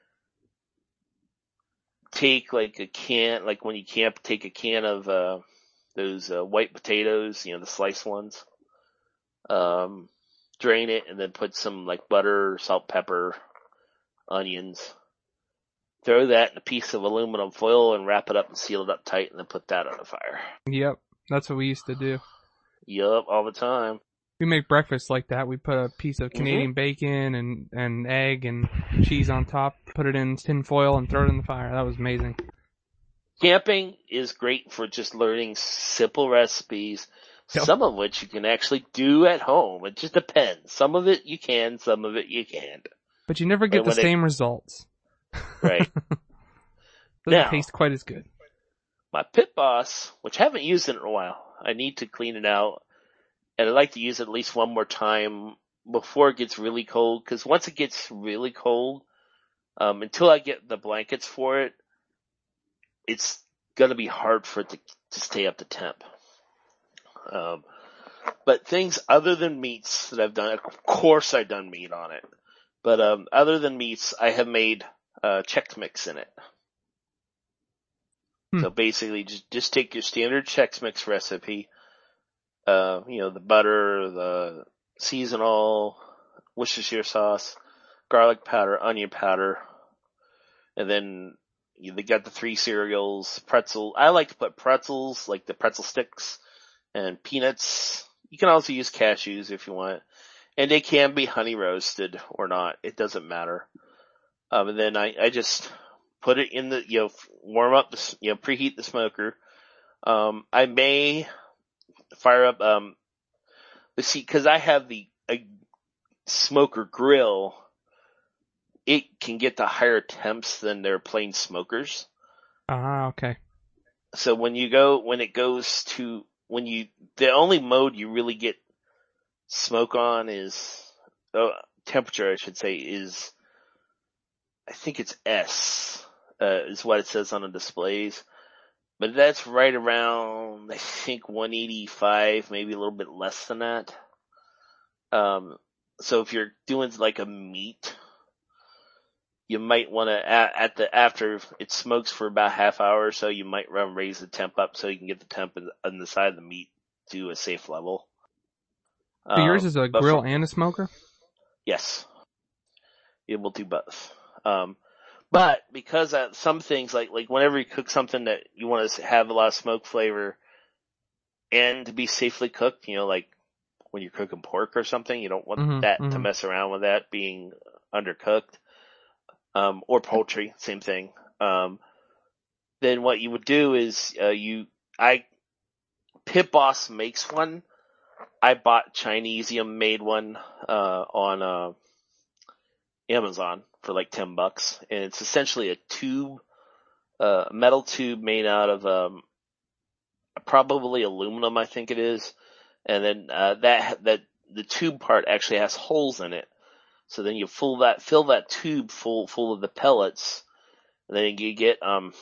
take like a can, like when you camp, take a can of, uh, those, uh, white potatoes, you know, the sliced ones. Um, drain it and then put some like butter, salt, pepper, onions. Throw that in a piece of aluminum foil and wrap it up and seal it up tight and then put that on the fire. Yep. That's what we used to do. Yup, all the time. We make breakfast like that. We put a piece of Canadian bacon and, and egg and cheese on top, put it in tin foil and throw it in the fire. That was amazing. Camping is great for just learning simple recipes, Yep. some of which you can actually do at home. It just depends. Some of it you can, some of it you can't. But you never get But the when it- same results. Right. Doesn't Now, taste quite as good. my Pit Boss, which I haven't used in a while, I need to clean it out, and I'd like to use it at least one more time before it gets really cold, because once it gets really cold, um, until I get the blankets for it, it's gonna be hard for it to, to stay up to temp. Um, but things other than meats that I've done, of course I've done meat on it, but um, other than meats, I have made uh, Chex Mix in it. Hmm. So basically, just just take your standard Chex Mix recipe, uh, you know, the butter, the seasonal, Worcestershire sauce, garlic powder, onion powder, and then you they got the three cereals, pretzel. I like to put pretzels, like the pretzel sticks, and peanuts. You can also use cashews if you want, and they can be honey roasted or not. It doesn't matter. Um, and then I I just put it in the, you know, warm up the, you know, preheat the smoker. Um, I may fire up, um, let's see, cause I have the, a smoker grill. It can get to higher temps than their plain smokers. Ah, okay. So when you go, when it goes to, when you, the only mode you really get smoke on is, uh, temperature, I should say, is, I think it's S. Uh, is what it says on the displays. But that's right around, I think, one eighty-five, maybe a little bit less than that. Um, so if you're doing like a meat, you might want to, at, at the, after it smokes for about half hour or so, you might run, raise the temp up so you can get the temp on the side of the meat to a safe level. So yours Um, is a but grill for- and a smoker? Yes. It will do both. Um, But because uh, some things, like like whenever you cook something that you want to have a lot of smoke flavor and to be safely cooked, you know, like when you're cooking pork or something, you don't want Mhm, that to mhm. mess around with that being undercooked. Um, or poultry, same thing. Um, then what you would do is uh, you, I, Pit Boss makes one. I bought Chinesium made one uh, on uh, Amazon for like ten bucks, and it's essentially a tube. Uh, a metal tube made out of, um, probably aluminum, I think it is. And then, uh, that, that, the tube part actually has holes in it. So then you fill that, fill that tube full, full of the pellets. And then you get, um,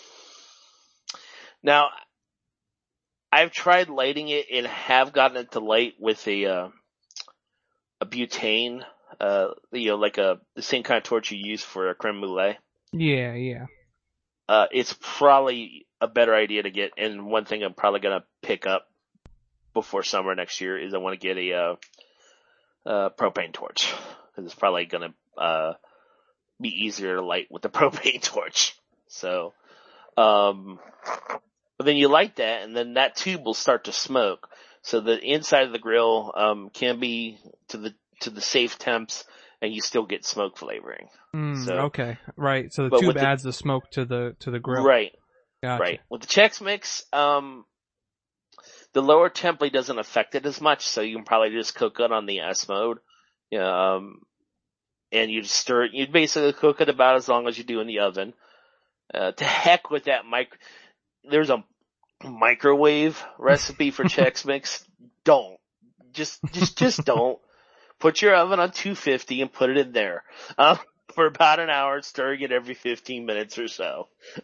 now, I've tried lighting it and have gotten it to light with a, uh, a butane, uh, you know, like a, the same kind of torch you use for a creme brulee. Yeah, yeah. Uh, it's probably a better idea to get, and one thing I'm probably gonna pick up before summer next year is I want to get a, uh, uh, propane torch. Cause it's probably gonna, uh, be easier to light with the propane torch. So, um, but then you light that and then that tube will start to smoke. So the inside of the grill, um, can be to the, to the safe temps and you still get smoke flavoring. Mm, So- okay, right. So the But tube with the- adds the smoke to the to the grill. Right. Gotcha. Right. With the Chex Mix, um, the lower template doesn't affect it as much, so you can probably just cook it on the S mode. Um, and you just stir it. You basically cook it about as long as you do in the oven. Uh, to heck with that mic. There's a microwave recipe for Chex Mix. Don't. Just, just, just don't. Put your oven on two fifty and put it in there. Um, for about an hour, stirring it every fifteen minutes or so.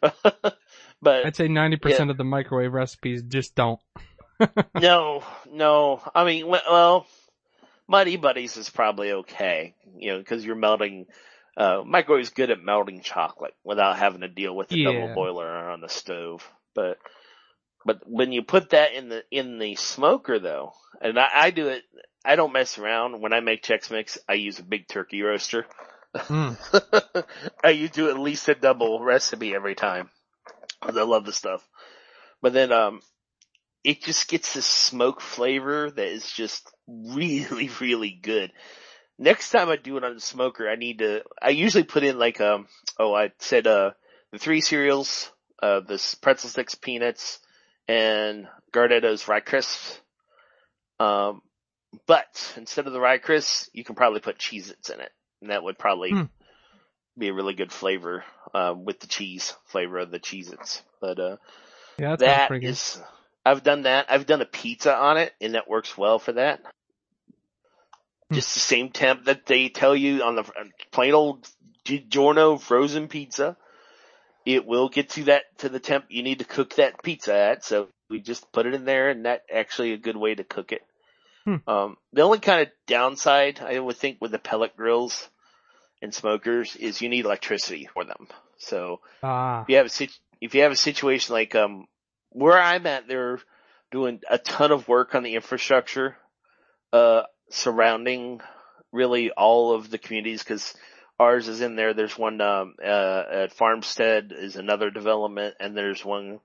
But I'd say ninety percent of the microwave recipes just don't. no, no. I mean, well, Muddy Buddies is probably okay, you know, because you're melting. Uh, microwave's good at melting chocolate without having to deal with the Yeah. double boiler on the stove. But, but when you put that in the in the smoker though, and I, I do it, I don't mess around. When I make Chex Mix, I use a big turkey roaster. Mm. I you do at least a double recipe every time. 'Cause I love the stuff. But then, um, it just gets this smoke flavor that is just really, really good. Next time I do it on the smoker, I need to, I usually put in like, um, oh, I said, uh, the three cereals, uh, the pretzel sticks, peanuts, and Gardetto's Rye Crisps. Um, but instead of the Rye Crisps, you can probably put Cheez-Its in it. And that would probably, Hmm. be a really good flavor uh, with the cheese flavor of the Cheez-Its. But uh, Yeah, that sounds that pretty good. is, I've done that. I've done a pizza on it, and that works well for that. Hmm. Just the same temp that they tell you on the plain old DiGiorno frozen pizza. It will get to that to the temp you need to cook that pizza at. So we just put it in there, and that's actually a good way to cook it. Hmm. Um, the only kind of downside I would think with the pellet grills and smokers is you need electricity for them. So Ah. if you have a sit- if you have a situation like um where I'm at, they're doing a ton of work on the infrastructure uh surrounding really all of the communities, because ours is in there. There's one um uh at Farmstead is another development, and there's one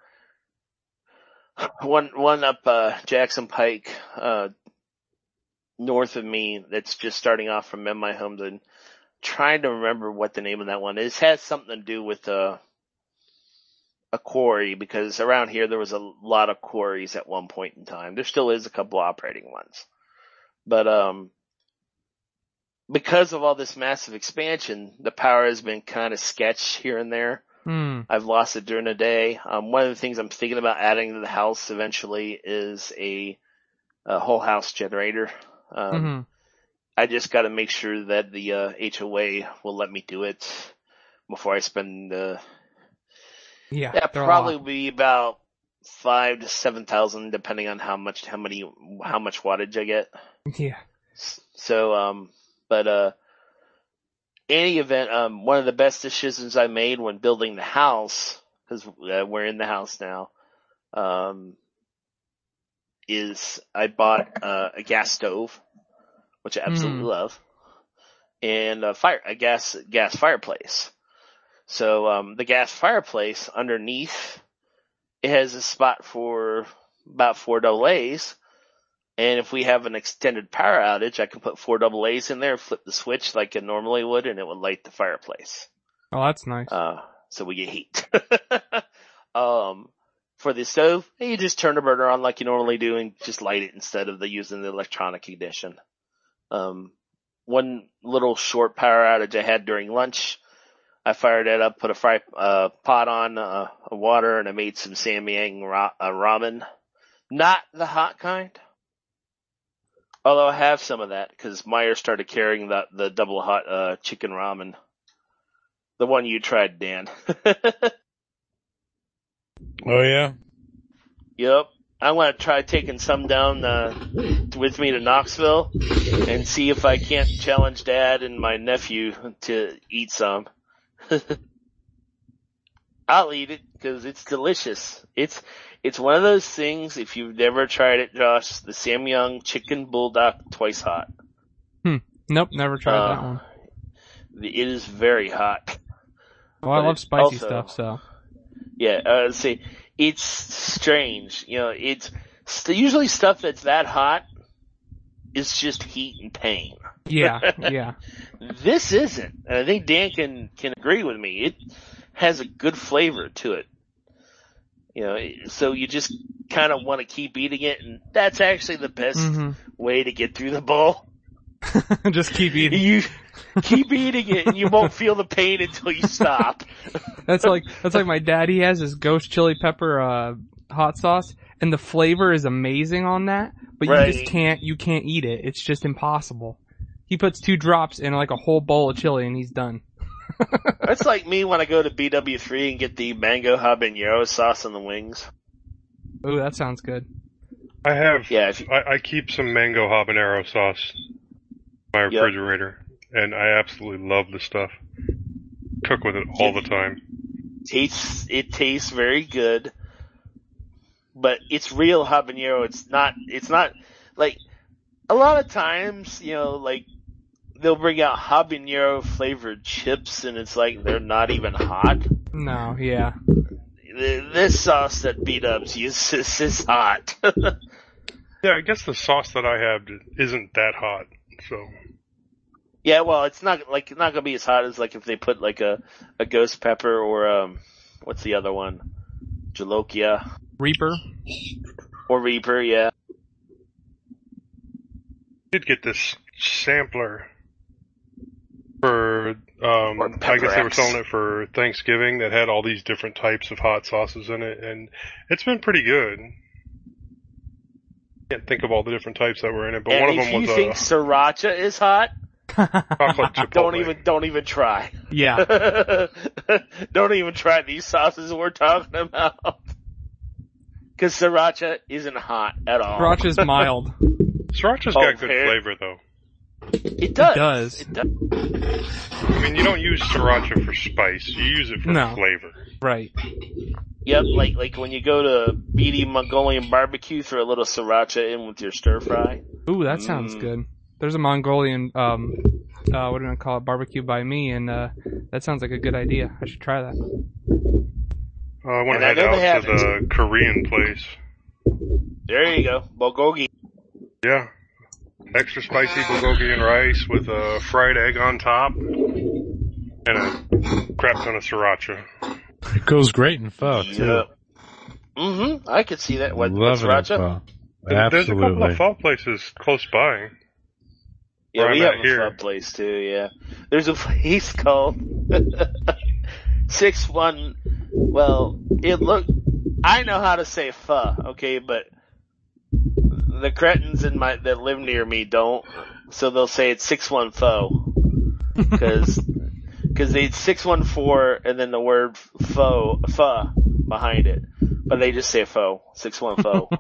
one one up uh Jackson Pike uh north of me that's just starting off from My Homes, and trying to remember what the name of that one is. It has something to do with uh, a quarry, because around here there was a lot of quarries at one point in time. There still is a couple operating ones. But um, because of all this massive expansion, the power has been kind of sketch here and there. Hmm. I've lost it during the day. Um, one of the things I'm thinking about adding to the house eventually is a, a whole house generator. Um, Mm-hmm. I just got to make sure that the uh, H O A will let me do it before I spend. Uh, Yeah. that they're a probably lot. will be about five to seven thousand, depending on how much, how many, how much wattage I get. Yeah. So, um, but uh, any event, um, one of the best decisions I made when building the house, because uh, we're in the house now, um, is I bought uh, a gas stove, which I absolutely Mm. love, and a fire, a gas, gas fireplace. So, um, the gas fireplace underneath, it has a spot for about four double A's. And if we have an extended power outage, I can put four double A's in there, flip the switch like I normally would, and it would light the fireplace. Oh, that's nice. Uh, so we get heat. um, for the stove, you just turn the burner on like you normally do and just light it instead of the using the electronic ignition. Um, one little short power outage I had during lunch, I fired it up, put a fry, uh, pot on, uh, water, and I made some Samyang ra- uh, ramen. Not the hot kind. Although I have some of that, because Meyer started carrying the, the double hot, uh, chicken ramen. The one you tried, Dan. Oh yeah. Yep. I'm gonna try taking some down, uh, with me to Knoxville and see if I can't challenge Dad and my nephew to eat some. I'll eat it because it's delicious. It's, it's one of those things, if you've never tried it, Josh, the Samyang chicken bulldog twice hot. Hmm. Nope, never tried Uh, that one. It is very hot. Well, I but love it spicy also- stuff, so. Yeah, uh, see, it's strange. You know, it's st- usually stuff that's that hot is just heat and pain. Yeah, yeah. This isn't, and I think Dan can can agree with me. It has a good flavor to it. You know, so you just kind of want to keep eating it, and that's actually the best Mhm. way to get through the bowl. Just keep eating. You keep eating it, and you won't feel the pain until you stop. That's like that's like my dad. He has his ghost chili pepper uh hot sauce, and the flavor is amazing on that. But Right. you just can't you can't eat it. It's just impossible. He puts two drops in like a whole bowl of chili, and he's done. That's like me when I go to B W three and get the mango habanero sauce on the wings. Ooh, that sounds good. I have. Yeah, if you, I, I keep some mango habanero sauce in my Yep. refrigerator, and I absolutely love the stuff. Cook with it all the time. tastes it tastes very good, but it's real habanero. It's not. It's not like a lot of times, you know, like they'll bring out habanero flavored chips, and it's like they're not even hot. No, yeah. This sauce that B-Dubs uses is hot. Yeah, I guess the sauce that I have isn't that hot, so. Yeah, well, it's not like not gonna be as hot as like if they put like a a ghost pepper or um what's the other one, Jolokia Reaper. or Reaper. Yeah, I did get this sampler for uh Um, Or I guess they were Pepper X. selling it for Thanksgiving that had all these different types of hot sauces in it, and it's been pretty good. Can't think of all the different types that were in it, but And one of if them you was think a sriracha is hot, chocolate chipotle. don't even don't even try. Yeah. Don't even try these sauces we're talking about. Because sriracha isn't hot at all. Sriracha's mild. Sriracha's Oh, got good fair. flavor though. It does. It does. It does. I mean, you don't use sriracha for spice; you use it for No. flavor. Right. Yep, like like when you go to B D Mongolian barbecue, throw a little sriracha in with your stir fry. Ooh, that sounds Mm. good. There's a Mongolian, um, uh, what do I call it, barbecue by me, and uh, that sounds like a good idea. I should try that. Uh, I want And to I head know they out have to the Korean place. There you go, bulgogi. Yeah, extra spicy bulgogi and rice with a fried egg on top, and a crap ton of sriracha. It goes great in pho, too. Yeah. Mm-hmm. I could see that. What, Love with it in sriracha? pho. There- There's a couple Absolutely. of pho places close by. Yeah, where we I'm have at a here. pho place too. Yeah, there's a place called Six One. Well, it look. I know how to say pho, okay, but the cretins in my that live near me don't. So they'll say it's Six One Pho because because they six one four and then the word pho pho behind it, but they just say pho six one pho.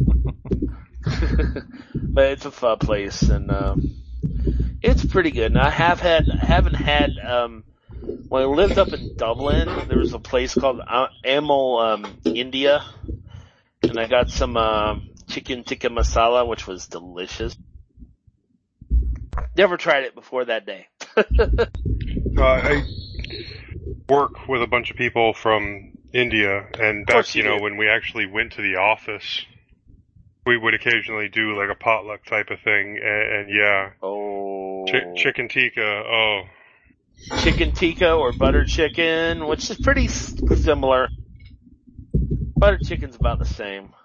But it's a pho place and. Um, It's pretty good. And I have had, haven't had, um, when I lived up in Dublin, there was a place called uh, Amal, um, India. And I got some, um, chicken tikka masala, which was delicious. Never tried it before that day. Uh, I work with a bunch of people from India, and course back, you you know, do. when we actually went to the office, we would occasionally do like a potluck type of thing, and, and yeah, Oh. Ch- chicken tikka, oh, Chicken tikka or butter chicken, which is pretty s- similar. Butter chicken's about the same.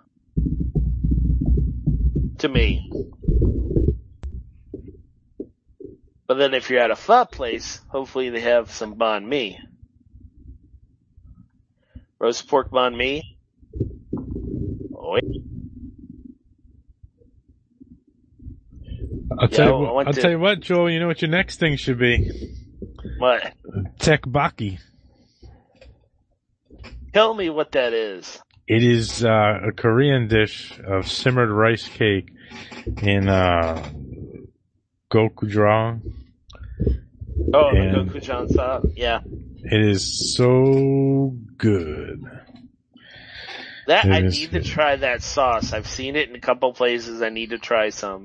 To me. But then if you're at a pho place, hopefully they have some banh mi. Roast pork banh mi. Oh, yeah. I'll tell, Yeah, you I what, went I'll to- tell you what, Joel, you know what your next thing should be? What? Tekbaki. Tell me what that is. It is uh, a Korean dish of simmered rice cake in uh, gochujang. Oh, And- the gochujang sauce. Yeah. It is so good. That, It I is need good. to try that sauce. I've seen it in a couple places. I need to try some.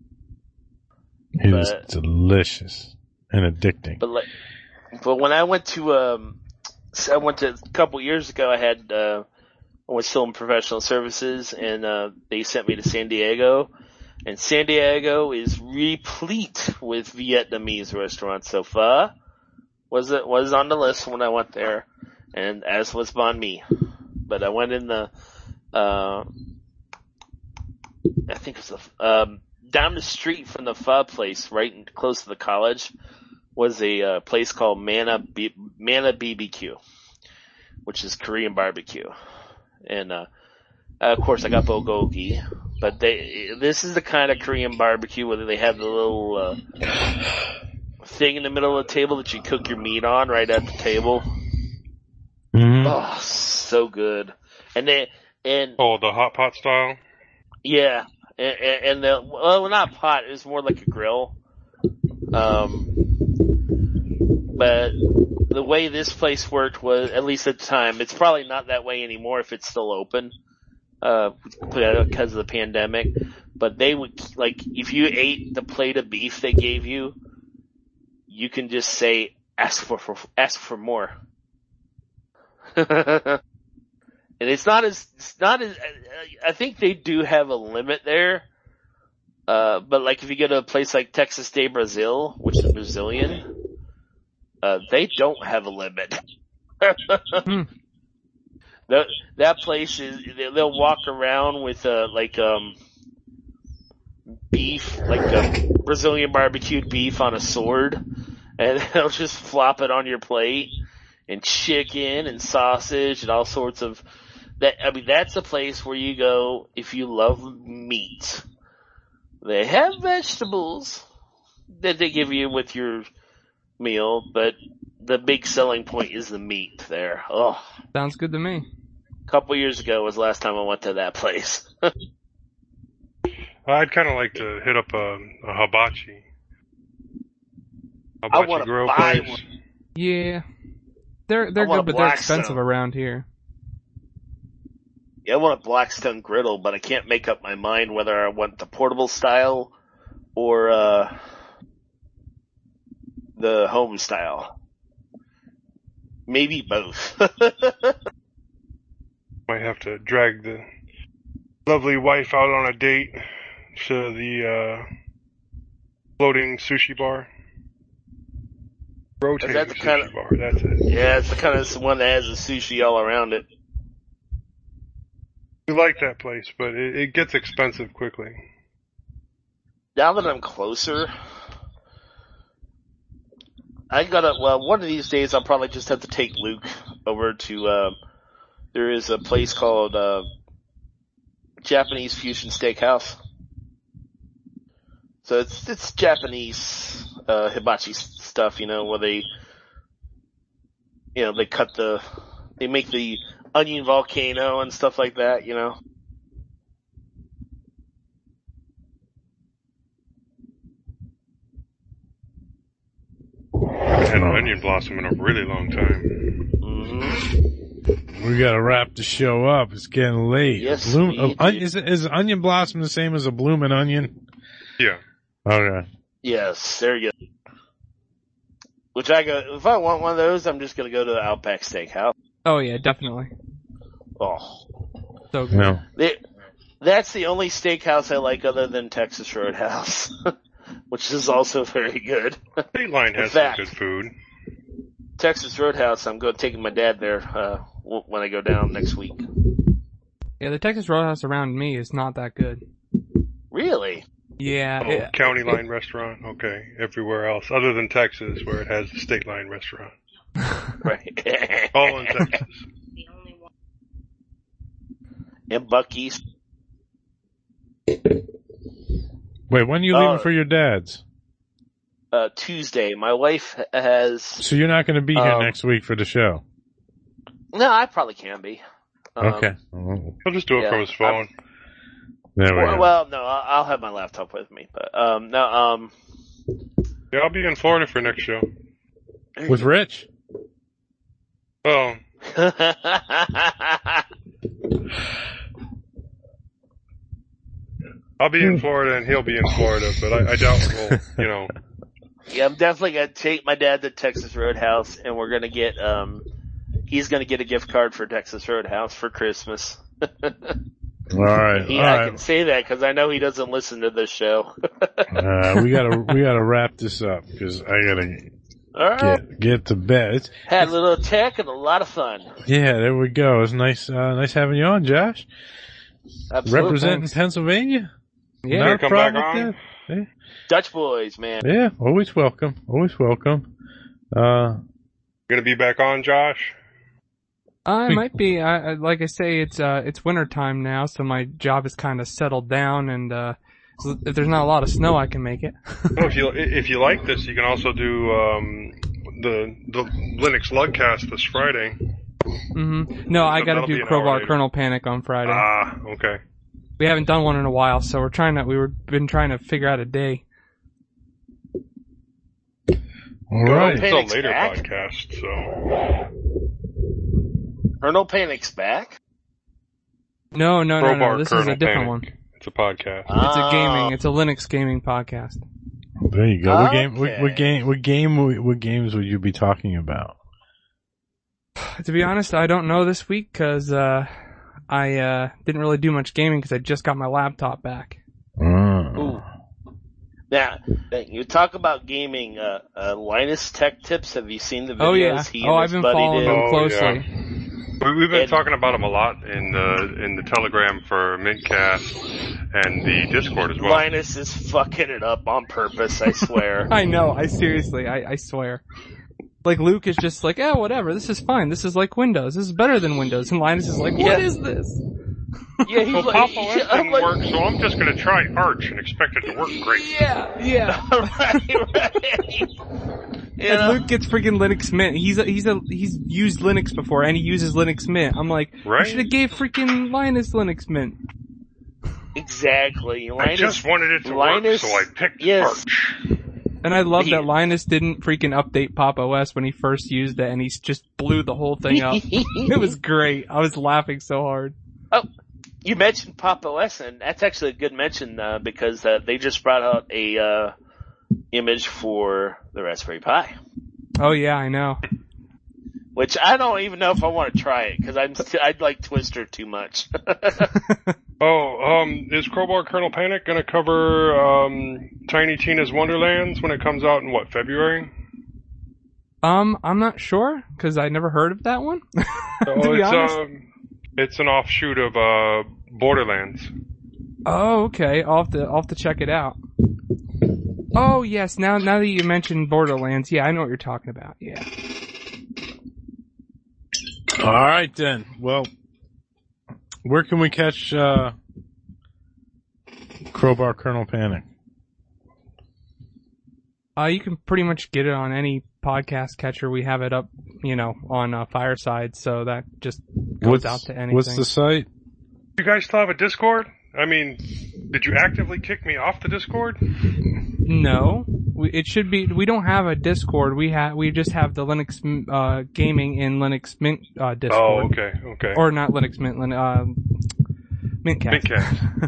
It is But- delicious and addicting. But like, but when I went to, um, so I went to a couple years ago, I had, uh, I was still in professional services and, uh, they sent me to San Diego and San Diego is replete with Vietnamese restaurants. So pho was it, was on the list when I went there and as was banh mi. But I went in the, uh, I think it was the, um, down the street from the pho place, right in, close to the college, was a uh, place called Mana B- Mana B B Q, which is Korean barbecue. And uh, of course, I got bulgogi, but they this is the kind of Korean barbecue where they have the little uh, thing in the middle of the table that you cook your meat on right at the table. Mhm. Oh, so good. And they and oh, the hot pot style. yeah. And, and the, well, not pot, it was more like a grill. Um, but the way this place worked was, at least at the time, it's probably not that way anymore if it's still open, uh, because of the pandemic. But they would, like, if you ate the plate of beef they gave you, you can just say, ask for, for ask for more. And it's not as, it's not as, I think they do have a limit there. Uh, but like if you go to a place like Texas de Brazil, which is Brazilian, uh, they don't have a limit. Hmm. That, that place is, they'll walk around with, uh, like, um, beef, like, um, Brazilian barbecued beef on a sword. and they'll just flop it on your plate, and chicken and sausage and all sorts of that. I mean, that's a place where you go if you love meat. They have vegetables that they give you with your meal, but the big selling point is the meat there. Oh, Sounds good to me. a couple years ago was the last time I went to that place. I'd kind of like to hit up a, a hibachi. I Hibachi want to grill buy place. one. Yeah. They're they're I want good, a but they're Blackstone. expensive around here. Yeah, I want a Blackstone griddle, but I can't make up my mind whether I want the portable style or uh, the home style. Maybe both. Might have to drag the lovely wife out on a date to the uh, floating sushi bar. Rotating Is that the sushi kind of- bar, that's it. Yeah, it's the kind of one that has the sushi all around it. We like that place, but it, it gets expensive quickly. Now that I'm closer, I gotta, well, one of these days I'll probably just have to take Luke over to, uh, there is a place called, uh, Japanese Fusion Steakhouse. So it's, it's Japanese, uh, hibachi stuff, you know, where they, you know, they cut the, they make the onion volcano and stuff like that, you know. I haven't had an onion blossom in a really long time. Mm-hmm. We gotta wrap the show up. It's getting late. Yes, Bloom, we uh, do. on- is, is onion blossom the same as a bloomin' onion? Yeah. Okay. Yes, there you go. Which I go, if I want one of those, I'm just gonna go to the Outback Steakhouse. Oh yeah, definitely. Oh. So good. No. They, that's the only steakhouse I like other than Texas Roadhouse. Which is also very good. State Line has In some fact, good food. Texas Roadhouse, I'm going taking my dad there, uh, w- when I go down next week. Yeah, the Texas Roadhouse around me is not that good. Really? Yeah. Oh, it- County it- Line restaurant. Okay. Everywhere else, other than Texas, where it has the State Line restaurant. Right. All in Texas. And Buc-ee's. Wait, when are you Uh, leaving for your dad's? Uh, Tuesday. My wife has, So you're not gonna be here um, next week for the show? no, I probably can be. Um, Okay. He'll just do it yeah, from his phone. There we Well, go. well, no, I'll I'll have my laptop with me, but, um, no, um, Yeah, I'll be in Florida for next show. With Rich? Oh, I'll be in Florida and he'll be in Florida, but I, I doubt we'll, you know. yeah, I'm definitely gonna take my dad to Texas Roadhouse, and we're gonna get, um, he's gonna get a gift card for Texas Roadhouse for Christmas. All right. He, All I right. can say that because I know he doesn't listen to this show. Uh, we gotta we gotta wrap this up because I gotta All right. get get to bed. It's, Had a little tech and a lot of fun. yeah, there we go. It's nice uh, nice having you on, Josh. Absolutely. Representing Pennsylvania. Yeah. Not a Come problem back with on. that. Dutch boys, man. Yeah, always welcome. Always welcome. Uh, Gonna be back on, Josh? I might be. I, I like I say, it's uh, it's winter time now, so my job is kind of settled down, and uh, so if there's not a lot of snow, I can make it. Oh, if you if you like this, you can also do um, the the Linux Lugcast this Friday. hmm No, I got to That'll be do an hour Crowbar later. Kernel Panic on Friday. Ah, okay. We haven't done one in a while, so we're trying to. We were been trying to figure out a day. all Well, right. it's a Panic's later back? podcast, so Colonel Panic's back. No, no, no, Crowbar no. This Kernel is a different Panic. one. It's a podcast. It's a Oh. gaming. It's a Linux gaming podcast. There you go. What game? What, Okay. what game? What game? would- What games would you be talking about? To be honest, I don't know this week because uh, I uh, didn't really do much gaming because I just got my laptop back. Mm. Ooh. Now, you talk about gaming. Uh, uh, Linus Tech Tips. Have you seen the videos? Oh yeah. He Oh, and I've his been buddy following did? them Oh, closely. yeah. We, we've been And- talking about them a lot in the in the Telegram for Mintcast and the Discord as well. Linus is fucking it up on purpose, I swear. I know, I seriously, I, I swear. Like, Luke is just like, yeah, whatever, this is fine, this is like Windows, this is better than Windows, and Linus is like, what Yeah. is this? Yeah, he's Well, like, Pop O S I'm didn't like- work, so I'm just going to try Arch and expect it to work great. Yeah, yeah. right, right. You And know? Luke gets freaking Linux Mint. He's a, he's a, he's used Linux before, and he uses Linux Mint. I'm like, Right. you should have gave freaking Linus Linux Mint. Exactly. I Linus, just wanted it to Linus, work, so I picked yes. Arch. And I love Yeah. that Linus didn't freaking update Pop O S when he first used it, and he just blew the whole thing up. It was great. I was laughing so hard. Oh, you mentioned Pop O S, and that's actually a good mention uh, because uh, they just brought out a uh, image for the Raspberry Pi, Oh yeah, I know. which I don't even know if I want to try it because I'm st- I'd like Twister too much. Oh, um, is Crowbar Colonel Panic going to cover um, Tiny Tina's Wonderlands when it comes out in, what, February? Um, I'm not sure, cause I never heard of that one. Oh, to be it's, honest. um, it's an offshoot of uh, Borderlands. Oh, okay. I'll have to, I'll have to check it out. Oh yes, now, now that you mentioned Borderlands, yeah, I know what you're talking about, yeah. All right then. Well, where can we catch uh, Crowbar Colonel Panic? Uh, you can pretty much get it on any podcast catcher. We have it up, you know, on uh, Fireside, so that just goes What's, out to anything. what's the site? You guys still have a Discord? I mean, did you actively kick me off the Discord? No, we, it should be. We don't have a Discord. We have. We just have the Linux uh, gaming in Linux Mint uh, Discord. Oh, okay, okay. Or not Linux Mint. Lin, uh, Mintcast. Mintcast.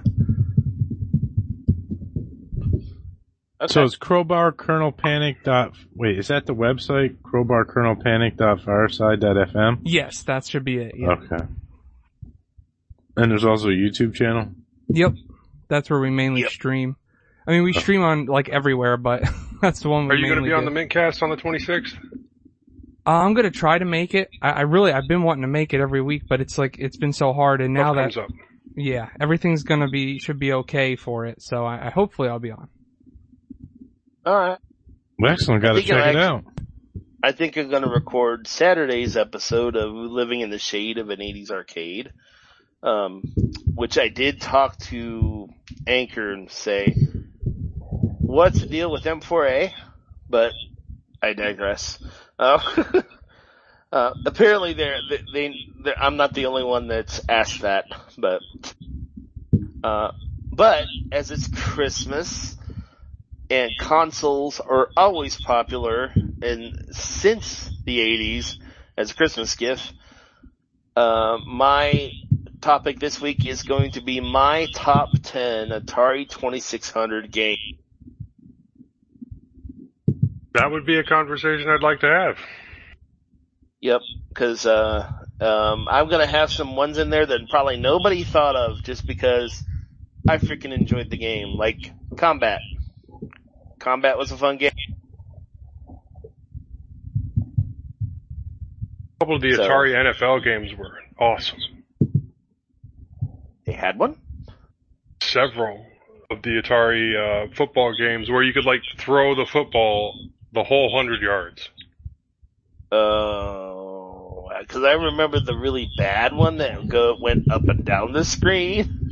Okay. So it's Crowbar Colonel Panic dot. Wait, is that the website? Crowbar Colonel Panic dot fireside dot f m. Yes, that should be it. Yeah. Okay. And there's also a YouTube channel. Yep, that's where we mainly Yep. stream. I mean, we stream on like everywhere, but that's the one we Are you mainly going to be on do. the Mintcast on the twenty-sixth? Uh, I'm gonna try to make it. I, I really, I've been wanting to make it every week, but it's like it's been so hard, and now Stuff that comes up. yeah, everything's gonna be should be okay for it. So I, I hopefully I'll be on. All right. Well, excellent. Got to think check I it actually- out. I think I'm going to record Saturday's episode of Living in the Shade of an eighties Arcade, um, which I did talk to Anchor and say, what's the deal with M four A? But I digress. Uh, uh, apparently they're, they, they, they're, I'm not the only one that's asked that, but, uh, but as it's Christmas, and consoles are always popular, and since the eighties as a Christmas gift, uh, my topic this week is going to be my top ten Atari twenty-six hundred games. That would be a conversation I'd like to have. Yep, because uh, um, I'm gonna have some ones in there that probably nobody thought of just because I freaking enjoyed the game, like Combat. Combat was a fun game. A couple of the So- Atari N F L games were awesome. They had one? Several of the Atari uh, football games where you could like throw the football the whole hundred yards. Oh, uh, because I remember the really bad one that go went up and down the screen.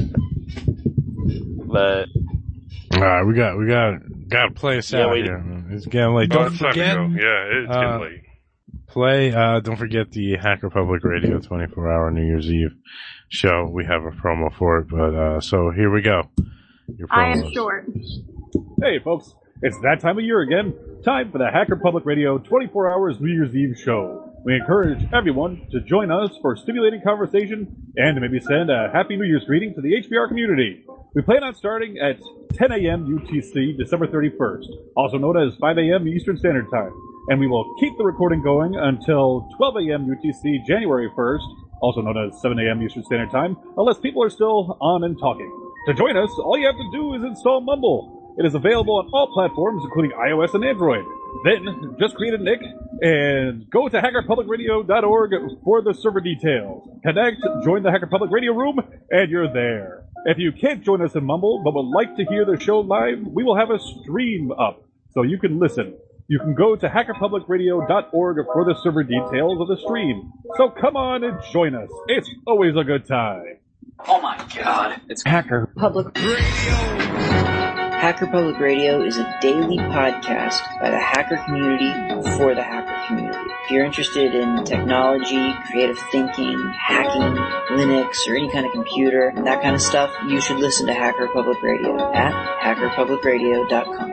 But All right, we got we got got to play us Yeah, out we- here. It's getting late. Oh, Don't it's time to forget, go. Yeah, it's uh, getting late. play. Uh, don't forget the Hacker Public Radio twenty-four hour New Year's Eve show. We have a promo for it, but uh, so here we go. Your I am promos. short. Hey folks, it's that time of year again. Time for the Hacker Public Radio twenty-four hours New Year's Eve show. We encourage everyone to join us for stimulating conversation and to maybe send a Happy New Year's greeting to the H B R community. We plan on starting at ten a.m. U T C, December thirty-first, also known as five a.m. Eastern Standard Time. And we will keep the recording going until twelve a.m. U T C, January first, also known as seven a.m. Eastern Standard Time, unless people are still on and talking. To join us, all you have to do is install Mumble. It is available on all platforms, including iOS and Android. Then just create a nick and go to hacker public radio dot org for the server details. Connect, join the Hacker Public Radio room, and you're there. If you can't join us in Mumble but would like to hear the show live, we will have a stream up so you can listen. You can go to hacker public radio dot org for the server details of the stream. So come on and join us. It's always a good time. Oh my god. It's Hacker Public Radio. Hacker Public Radio is a daily podcast by the hacker community for the hacker community. If you're interested in technology, creative thinking, hacking, Linux, or any kind of computer, and that kind of stuff, you should listen to Hacker Public Radio at hacker public radio dot com.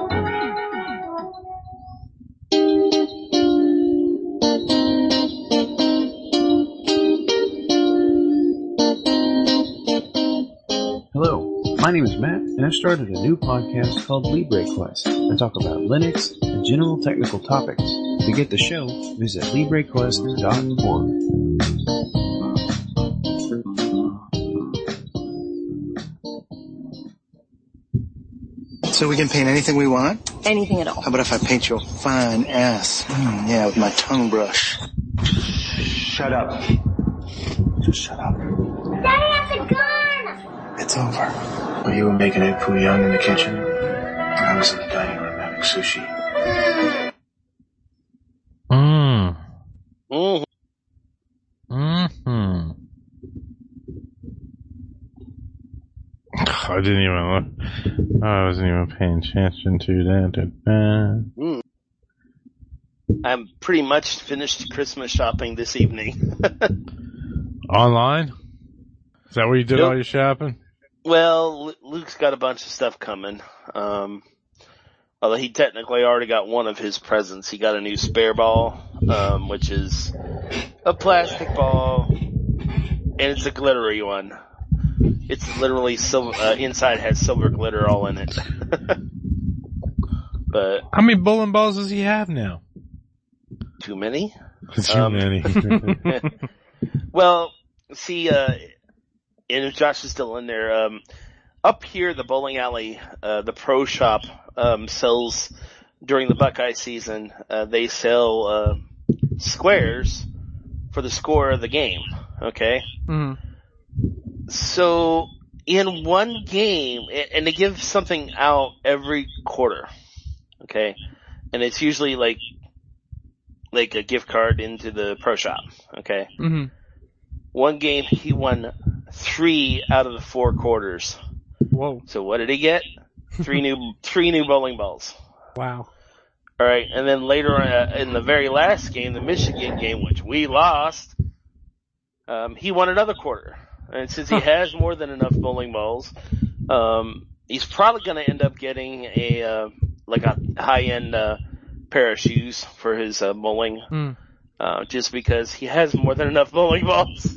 Hello, my name is Matt, and I've started a new podcast called LibreQuest. I talk about Linux and general technical topics. To get the show, visit libre quest dot org. So we can paint anything we want? Anything at all. How about if I paint your fine ass? Mm, yeah, with my tongue brush. Shut up. Just shut up. Daddy has a gun! It's over. While you were making egg foo young in the kitchen, I was in the dining room having sushi. Mmm. Mm. Mm-hmm. I didn't even look. I wasn't even paying attention to that. Mm. I'm pretty much finished Christmas shopping this evening. Online? Is that where you did Nope. all your shopping? Well, Lu- Luke's got a bunch of stuff coming. Um, although he technically already got one of his presents. He got a new spare ball, um, which is a plastic ball, and it's a glittery one. It's literally silver, uh, inside has silver glitter all in it. But how many bowling balls does he have now? Too many? Too Um, many. Well, see, uh, and if Josh is still in there, um, up here, the bowling alley, uh, the pro shop, um, sells, during the Buckeye season, uh, they sell, uh, squares for the score of the game, okay? Mm-hmm. So, in one game, and they give something out every quarter, okay? And it's usually like, like a gift card into the pro shop, okay? Mm-hmm. One game, he won three out of the four quarters. Whoa. So what did he get? Three new, three new bowling balls. Wow. Alright, and then later uh, in the very last game, the Michigan game, which we lost, um, he won another quarter. And since he has more than enough bowling balls, um, he's probably gonna end up getting a, uh, like a high-end, uh, pair of shoes for his, uh, bowling. Mm. Uh, just because he has more than enough bowling balls.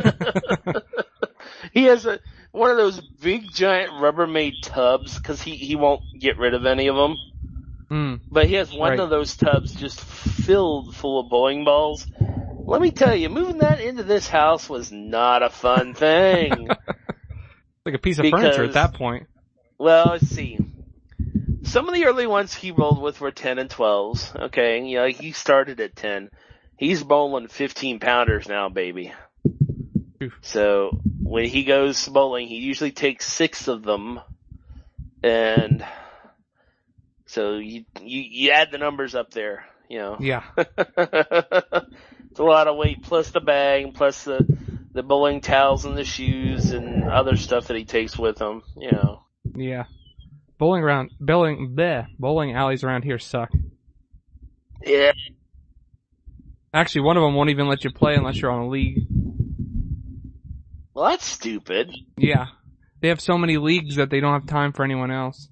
He has a, one of those big giant Rubbermaid tubs, cause he, he won't get rid of any of them. Mm. But he has one Right. of those tubs just filled full of bowling balls. Let me tell you, moving that into this house was not a fun thing. Like a piece of Because- furniture at that point. Well, let's see. Some of the early ones he rolled with were ten and twelves. Okay, you know, he started at ten. He's bowling fifteen pounders now, baby. Oof. So when he goes bowling, he usually takes six of them, and so you you, you add the numbers up there, you know. Yeah. It's a lot of weight, plus the bag, plus the the bowling towels and the shoes and other stuff that he takes with him, you know. Yeah. Bowling around, bowling, bleh, bowling alleys around here suck. Yeah. Actually, one of them won't even let you play unless you're on a league. Well, that's stupid. Yeah. They have so many leagues that they don't have time for anyone else.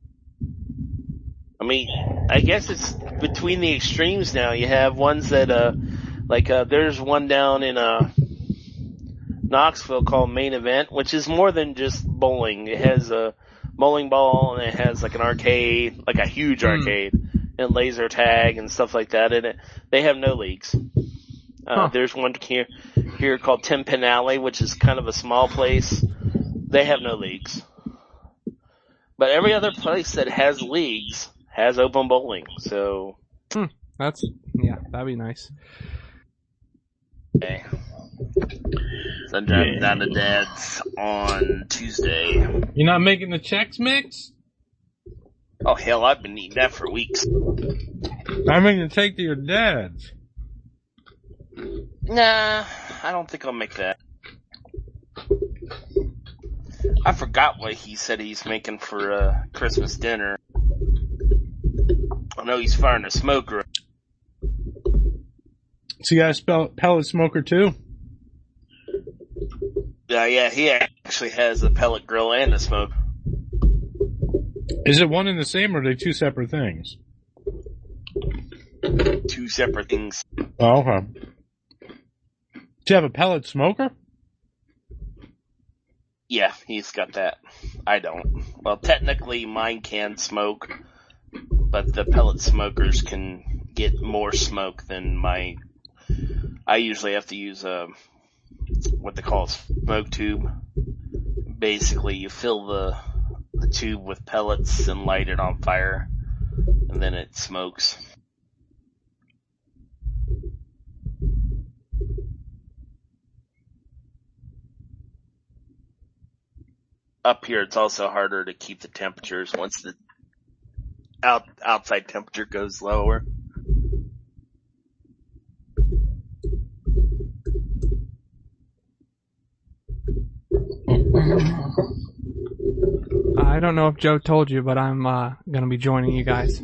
I mean, I guess it's between the extremes now. You have ones that, uh, like, uh, there's one down in, uh, Knoxville called Main Event, which is more than just bowling. It has a bowling ball and it has like an arcade, like a huge Mm. arcade, and laser tag and stuff like that in it. They have no leagues. Uh, Huh. there's one here, here called Ten Pin Alley, which is kind of a small place. They have no leagues. But every other place that has leagues has open bowling. So hmm, that's yeah, that'd be nice. Okay. So I'm driving yeah. down to Dad's on Tuesday. You're not making the Chex Mix? Oh hell, I've been eating that for weeks. I'm going to take to your dad's. Nah, I don't think I'll make that. I forgot what he said he's making for uh, Christmas dinner. I know he's firing a smoker. So you guys spell pellet smoker too? Yeah, uh, yeah, he actually has a pellet grill and a smoke. Is it one and the same, or are they two separate things? Two separate things. Oh, okay. Do you have a pellet smoker? Yeah, he's got that. I don't. Well, technically mine can smoke, but the pellet smokers can get more smoke than my... I usually have to use a, what they call a smoke tube. Basically, you fill the, the tube with pellets and light it on fire, and then it smokes. Up here, it's also harder to keep the temperatures once the out, outside temperature goes lower. I don't know if Joe told you, but I'm uh, going to be joining you guys.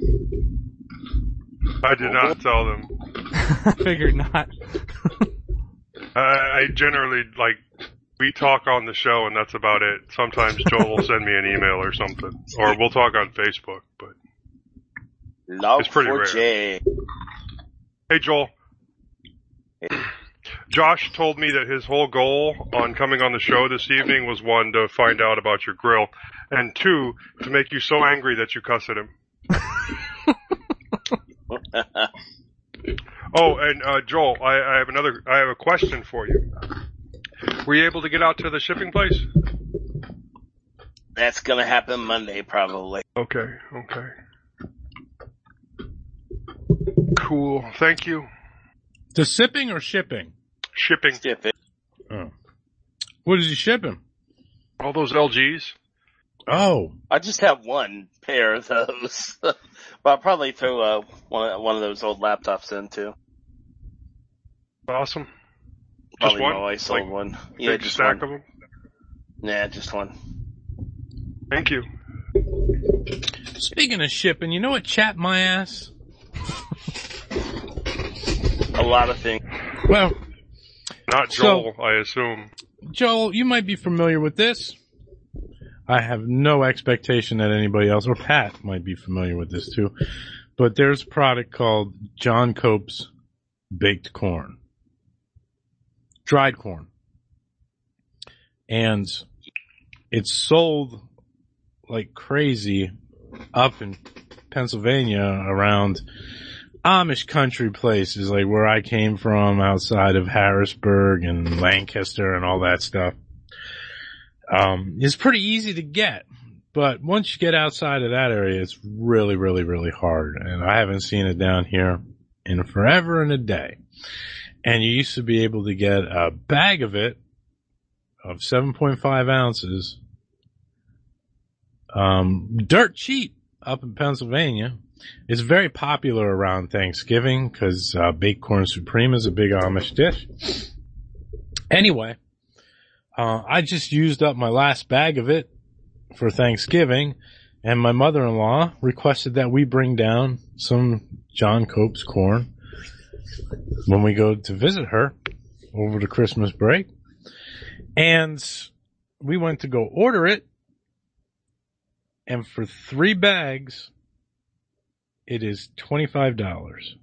I did not tell them. I figured not. I, I generally, like, we talk on the show and that's about it. Sometimes Joel will send me an email or something. Or we'll talk on Facebook, but Love it's pretty rare. Jay. Hey, Joel. Hey. Josh told me that his whole goal on coming on the show this evening was, one, to find out about your grill, and two, to make you so angry that you cuss at him. Oh, and uh, Joel, I, I have another, I have a question for you. Were you able to get out to the shipping place? That's gonna happen Monday, probably. Okay, okay. Cool, thank you. The sipping or shipping? Shipping. Shipping. Oh. What is he shipping? All those L Gs. Oh. I just have one pair of those. But I'll probably throw uh, one, one of those old laptops in too. Awesome. Probably Just one? My wife sold like, one. Yeah, big just stack one. of them? Nah, just one. Thank you. Speaking of shipping, you know what chapped my ass? A lot of things. Well, not Joel, so, I assume. Joel, you might be familiar with this. I have no expectation that anybody else, or Pat might be familiar with this too. But there's a product called John Cope's Baked Corn. Dried corn. And it's sold like crazy up in Pennsylvania around Amish country places, like where I came from, outside of Harrisburg and Lancaster and all that stuff. Um, it's pretty easy to get, but once you get outside of that area, it's really, really, really hard. And I haven't seen it down here in forever and a day. And you used to be able to get a bag of it of seven point five ounces, um, dirt cheap up in Pennsylvania. It's very popular around Thanksgiving because uh, baked corn supreme is a big Amish dish. Anyway, uh, I just used up my last bag of it for Thanksgiving, and my mother-in-law requested that we bring down some John Cope's corn when we go to visit her over the Christmas break. And we went to go order it, and for three bags, it is twenty-five dollars.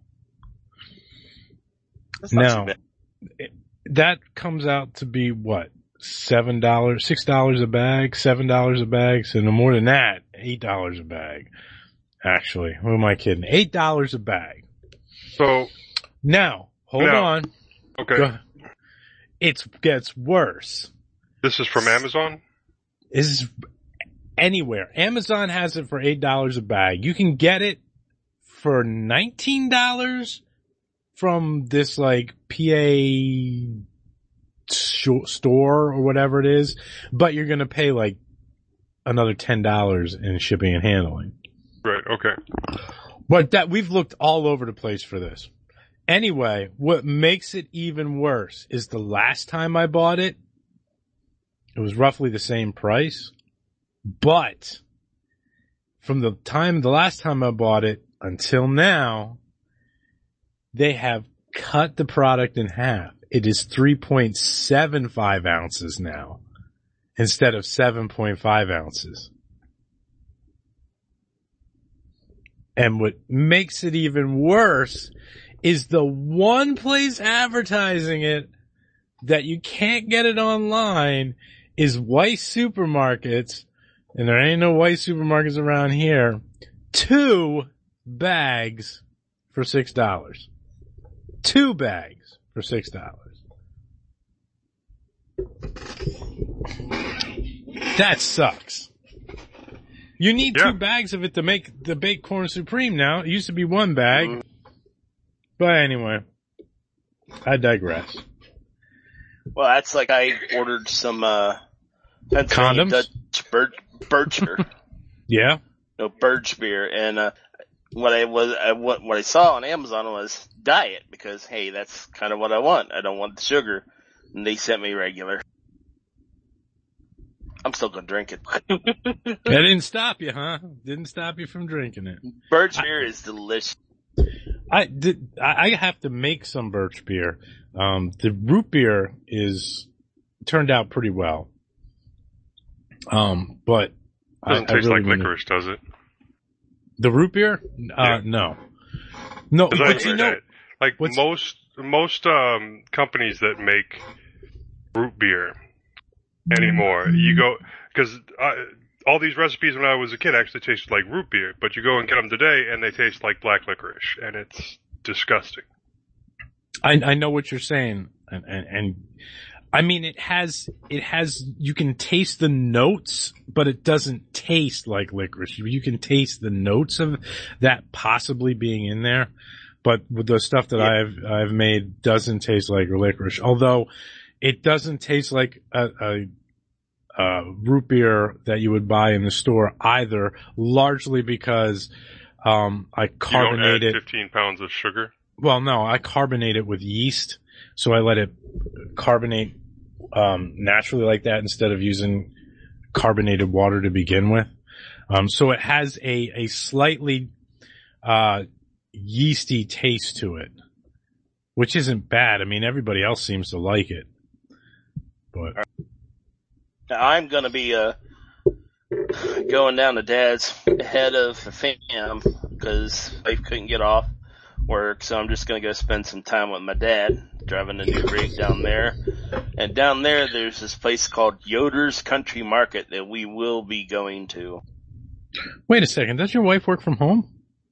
Now, it, that comes out to be what? seven dollars, six dollars a bag, seven dollars a bag, so no more than that, eight dollars a bag. Actually, who am I kidding? eight dollars a bag. So, now, hold now, on. Okay. Go, it gets worse. This is from Amazon? Is anywhere. Amazon has it for eight dollars a bag. You can get it for nineteen dollars from this like P A store or whatever it is, but you're going to pay like another ten dollars in shipping and handling. Right, okay. But that we've looked all over the place for this. Anyway, what makes it even worse is the last time I bought it, it was roughly the same price, but from the time, the last time I bought it until now, they have cut the product in half. It is three point seven five ounces now instead of seven point five ounces. And what makes it even worse is the one place advertising it that you can't get it online is Weis Supermarkets, and there ain't no Weis Supermarkets around here. Two bags for six dollars. Two bags for six dollars. That sucks. You need yeah. two bags of it to make the baked corn supreme now. It used to be one bag. Mm-hmm. But anyway, I digress. Well, that's like I ordered some, uh, Pennsylvania condoms? Dutch birch, birch beer. Yeah? No, birch beer. And, uh, what I was, I, what, what I saw on Amazon was diet because, hey, that's kind of what I want. I don't want the sugar. And they sent me regular. I'm still gonna drink it. That didn't stop you, huh? Didn't stop you from drinking it. Birch beer I, is delicious. I did. I have to make some birch beer. Um, the root beer is turned out pretty well. Um, but doesn't I, taste I really like licorice, does it? The root beer? Uh, yeah. no, no. But I, you know, I, like most most um companies that make root beer anymore, you go because all these recipes when I was a kid actually tasted like root beer, but you go and get them today and they taste like black licorice, and it's disgusting. I, I know what you're saying, and, and, and I mean it has it has you can taste the notes, but it doesn't taste like licorice. You, you can taste the notes of that possibly being in there, but with the stuff that yeah. I've I've made doesn't taste like licorice. Although it doesn't taste like a, a Uh, root beer that you would buy in the store either, largely because um, I carbonate you don't add it. fifteen pounds of sugar? Well, no, I carbonate it with yeast, so I let it carbonate um, naturally like that instead of using carbonated water to begin with. Um, so it has a a slightly uh, yeasty taste to it, which isn't bad. I mean, everybody else seems to like it, but. I'm gonna be, uh, going down to Dad's ahead of the fam, cause wife couldn't get off work, so I'm just gonna go spend some time with my dad, driving a new rig down there. And down there, there's this place called Yoder's Country Market that we will be going to. Wait a second, does your wife work from home?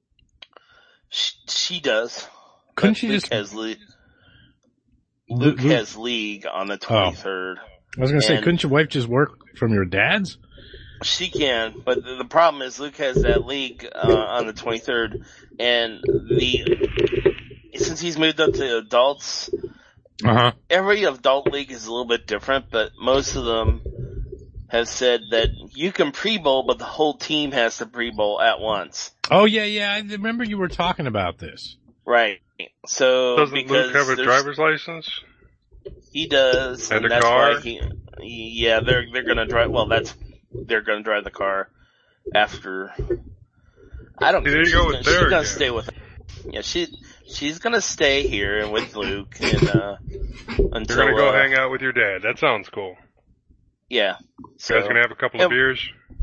She, she does. Couldn't she Luke just... Has le- Luke, Luke has league on the twenty-third. Oh. I was going to say, couldn't your wife just work from your dad's? She can, but the, the problem is Luke has that league uh, on the twenty-third, and the since he's moved up to adults, uh-huh. every adult league is a little bit different, but most of them have said that you can pre-bowl, but the whole team has to pre-bowl at once. Oh, yeah, yeah, I remember you were talking about this. Right. So Doesn't because Luke have a driver's license? He does, and, and a that's car? why he, yeah, they're, they're gonna drive, well, that's, they're gonna drive the car after, I don't there think you she's, go gonna, with she's there gonna again. stay with him. Yeah, she, she's gonna stay here with Luke and, uh, until, You're gonna go uh, hang out with your dad. That sounds cool. Yeah. So, you guys gonna have a couple yeah, of beers?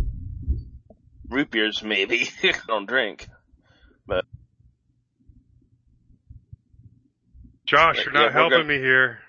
Root beers, maybe. I don't drink. But. Josh, but, you're not yeah, helping gonna... me here.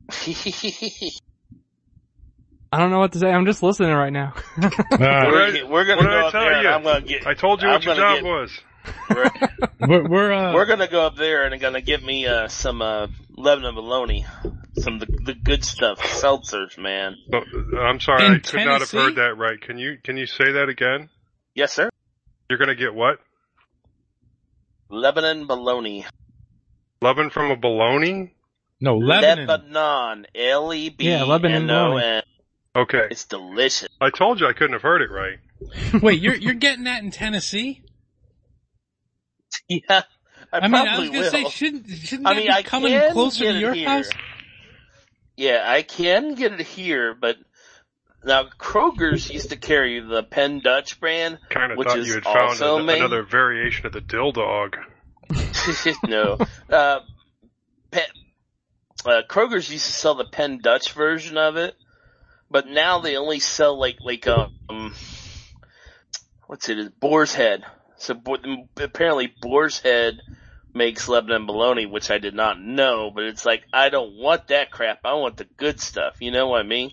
I don't know what to say. I'm just listening right now. uh, we're, we're gonna go up there and I'm gonna get, I told you I'm what your job get, was. We're, we're, we're, uh, we're gonna go up there and gonna get me, uh, some, uh, Lebanon bologna. some of the, the good stuff, seltzers, man. Oh, I'm sorry, In I could not have Tennessee? heard that right. Can you can you say that again? Yes, sir. You're gonna get what? Lebanon bologna. Lovin' from a bologna? No, Lebanon. Lebanon. L E B Yeah, Lebanon N O bologna. N. Okay. It's delicious. I told you I couldn't have heard it right. Wait, you're you're getting that in Tennessee? Yeah, I, I mean, probably I was gonna will. say, shouldn't shouldn't I that mean, be I coming can closer get to it your here. house? Yeah, I can get it here, but now Kroger's used to carry the Penn Dutch brand, Kind of which thought is you had found also an, made. another variation of the dill dog. No, uh, Penn, uh, Kroger's used to sell the Penn Dutch version of it, but now they only sell like like um, what's it? Boar's Head. So bo- apparently Boar's Head makes Lebanon bologna, which I did not know, but it's like, I don't want that crap. I want the good stuff. You know what I mean?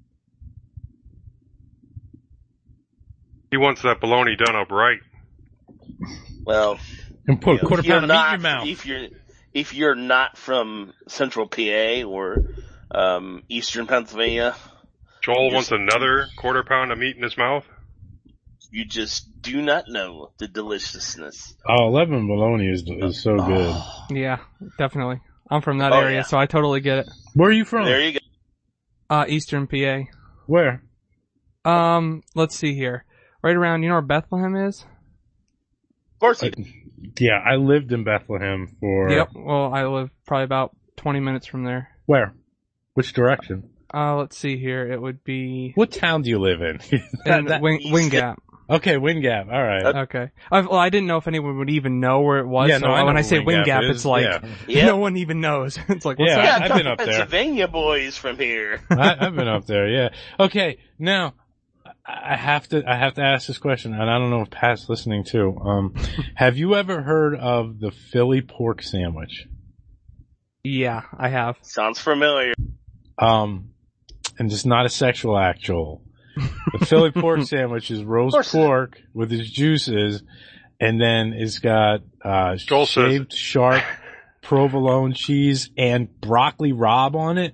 He wants that bologna done up right. Well, And put you a know, quarter if you're pound of meat in not, your mouth. if you're, if you're not from Central P A or, um, Eastern Pennsylvania, Joel you wants just- another quarter pound of meat in his mouth? you just do not know the deliciousness. Oh, Lebanon bologna is is so good. Yeah, definitely. I'm from that Oh, area, yeah. so I totally get it. Where are you from? There you go. Uh, Eastern P A. Where? Um, let's see here. Right around, you know where Bethlehem is? Of course you do. Yeah, I lived in Bethlehem for. Yep. Well, I live probably about twenty minutes from there. Where? Which direction? Uh, let's see here. It would be What town do you live in? in That- Wing, Wingap. okay, Wind Gap. All right. Okay. I, well, I didn't know if anyone would even know where it was. Yeah, so no, I know when I where say Wind Gap Wingap, is, it's like yeah. Yeah. no one even knows. It's like, what's Yeah, that? Yeah, I've I'm been up there. Pennsylvania boys from here. I, I've been up there. Yeah. Okay. Now, I have to. I have to ask this question, and I don't know if Pat's listening too. Um, have you ever heard of the Philly pork sandwich? Yeah, I have. Sounds familiar. Um, and it's not a sexual act, Joel. The Philly pork sandwich is roast pork with its juices, and then it's got uh, Joel says- shaved sharp provolone cheese and broccoli rabe on it.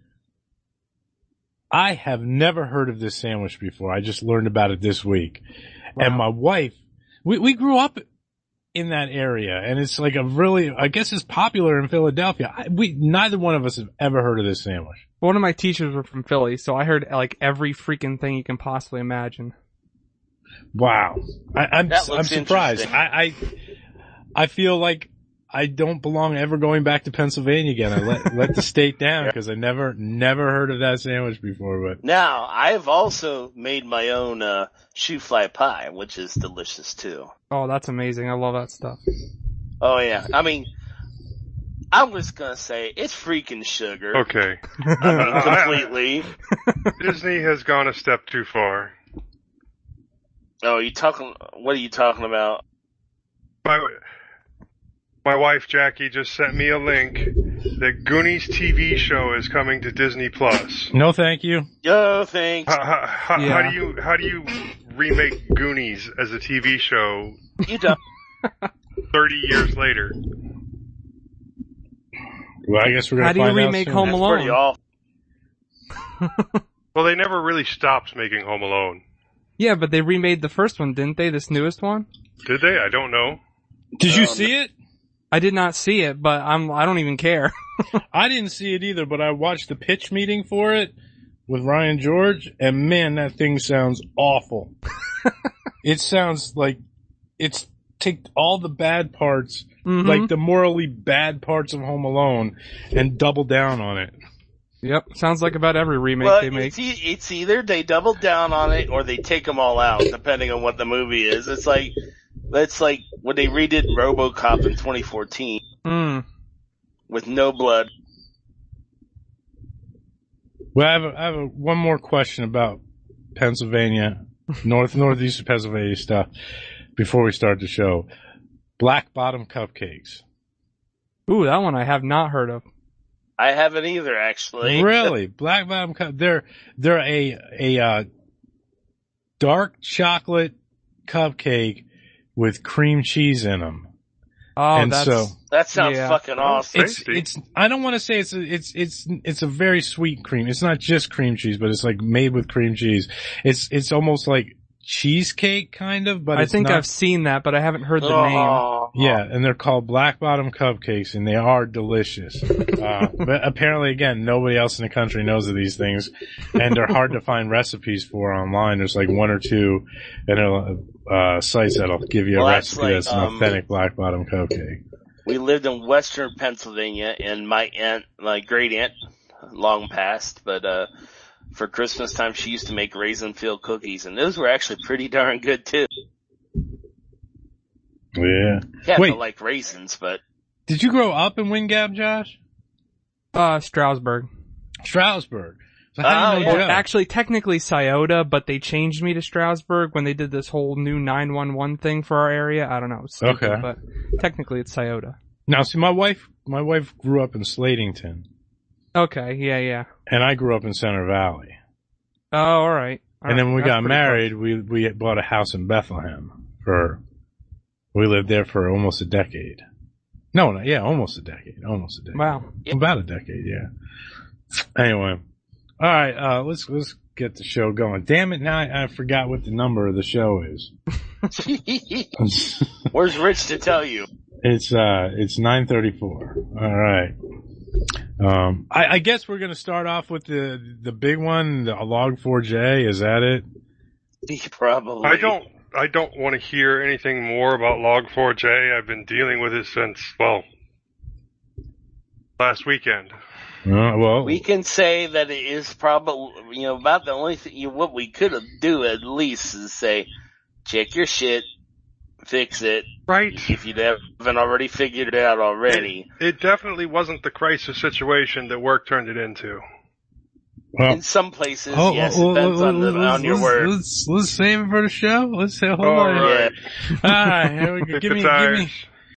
I have never heard of this sandwich before. I just learned about it this week. Wow. And my wife, we, we grew up in that area, and it's like a really, I guess it's popular in Philadelphia. I, we, neither one of us have ever heard of this sandwich. One of my teachers were from Philly, so I heard like every freaking thing you can possibly imagine. Wow. I, I'm, That I'm looks surprised. interesting. I, I, I feel like I don't belong ever going back to Pennsylvania again. I let, let the state down because I never, never heard of that sandwich before, but Now, I've also made my own uh, shoe fly pie, which is delicious too. Oh, that's amazing. I love that stuff. Oh yeah, I mean, I was gonna say it's freaking sugar. Okay. I mean, completely. Disney has gone a step too far. Oh, you talking? What are you talking about? My, my wife Jackie just sent me a link. The Goonies T V show is coming to Disney Plus. no thank you. Yo, thanks. How, how, how, Yeah. how do you how do you remake Goonies as a T V show You don't. thirty years later? Well, I guess we're gonna How do you find out remake soon. Home That's Alone? pretty awful. Well, they never really stopped making Home Alone, Yeah, but they remade the first one, didn't they? This newest one? did they? I don't know. Did you Um, see it? I did not see it, but I'm I don't even care. I didn't see it either, but I watched the pitch meeting for it with Ryan George, and man, that thing sounds awful. It sounds like it's take all the bad parts, Mhm. like the morally bad parts of Home Alone, and double down on it. Yep, sounds like about every remake Well, they make. it's, e- it's either they double down on it or they take them all out, depending on what the movie is. It's like it's like when they redid RoboCop in twenty fourteen Mm. with no blood. Well, I have, a, I have a, one more question about Pennsylvania, north northeast of Pennsylvania stuff before we start the show. Black Bottom Cupcakes. Ooh, that one I have not heard of. I haven't either, actually. Really? Black Bottom Cup. They're, they're a, a, uh, dark chocolate cupcake with cream cheese in them. Oh, and that's so that sounds yeah. fucking awesome. it's it's. I don't want to say it's a, it's it's it's a very sweet cream. It's not just cream cheese, but it's like made with cream cheese. It's it's almost like cheesecake kind of, but I it's think not, I've seen that, but I haven't heard the Oh. Yeah, and they're called Black Bottom Cupcakes, and they are delicious. uh, but apparently, again, nobody else in the country knows of these things, and they're hard to find recipes for online. There's like one or two uh, sites that'll give you a Well, that's recipe like, that's an um, authentic Black Bottom Cupcake. We lived in Western Pennsylvania, and my aunt, my great aunt, long passed, but uh for Christmas time, she used to make raisin filled cookies, and those were actually pretty darn good too. Yeah. Yeah, Wait, I like raisins, but did you grow up in Wingab, Josh? Uh, Stroudsburg. Stroudsburg. So how do you know Well, Joe? actually, technically Scioto, but they changed me to Stroudsburg when they did this whole new nine one one thing for our area. I don't know. It's stupid, Okay. But technically it's Scioto. Now, see, my wife, my wife grew up in Slatington, Okay, yeah, yeah. and I grew up in Center Valley. Oh, alright. And then when we That's got pretty married, we we bought a house in Bethlehem for. We lived there for almost a decade. No, no, yeah, almost a decade, almost a decade. Wow. About a decade, yeah. Anyway, all right, uh, let's let's get the show going. Damn it, now I, I forgot what the number of the show is. where's Rich to tell you? It's uh, it's nine thirty-four. All right. Um, I, I guess we're gonna start off with the the big one, the log four j. Is that it? Probably. I don't. I don't want to hear anything more about log four j. I've been dealing with it since, well, last weekend. Uh, well, We can say that it is probably, you know, about the only thing, you, what we could do at least is say, check your shit, fix it. Right. If you haven't already figured it out already. It, it definitely wasn't the crisis situation that work turned it into. well, In some places, oh, yes, oh, it depends oh, on, the, let's- on your let's- word. Let's let's save it for the show. Let's say hold All on. right. Yeah. All right, here we go. Hit Give the me, give me, tires.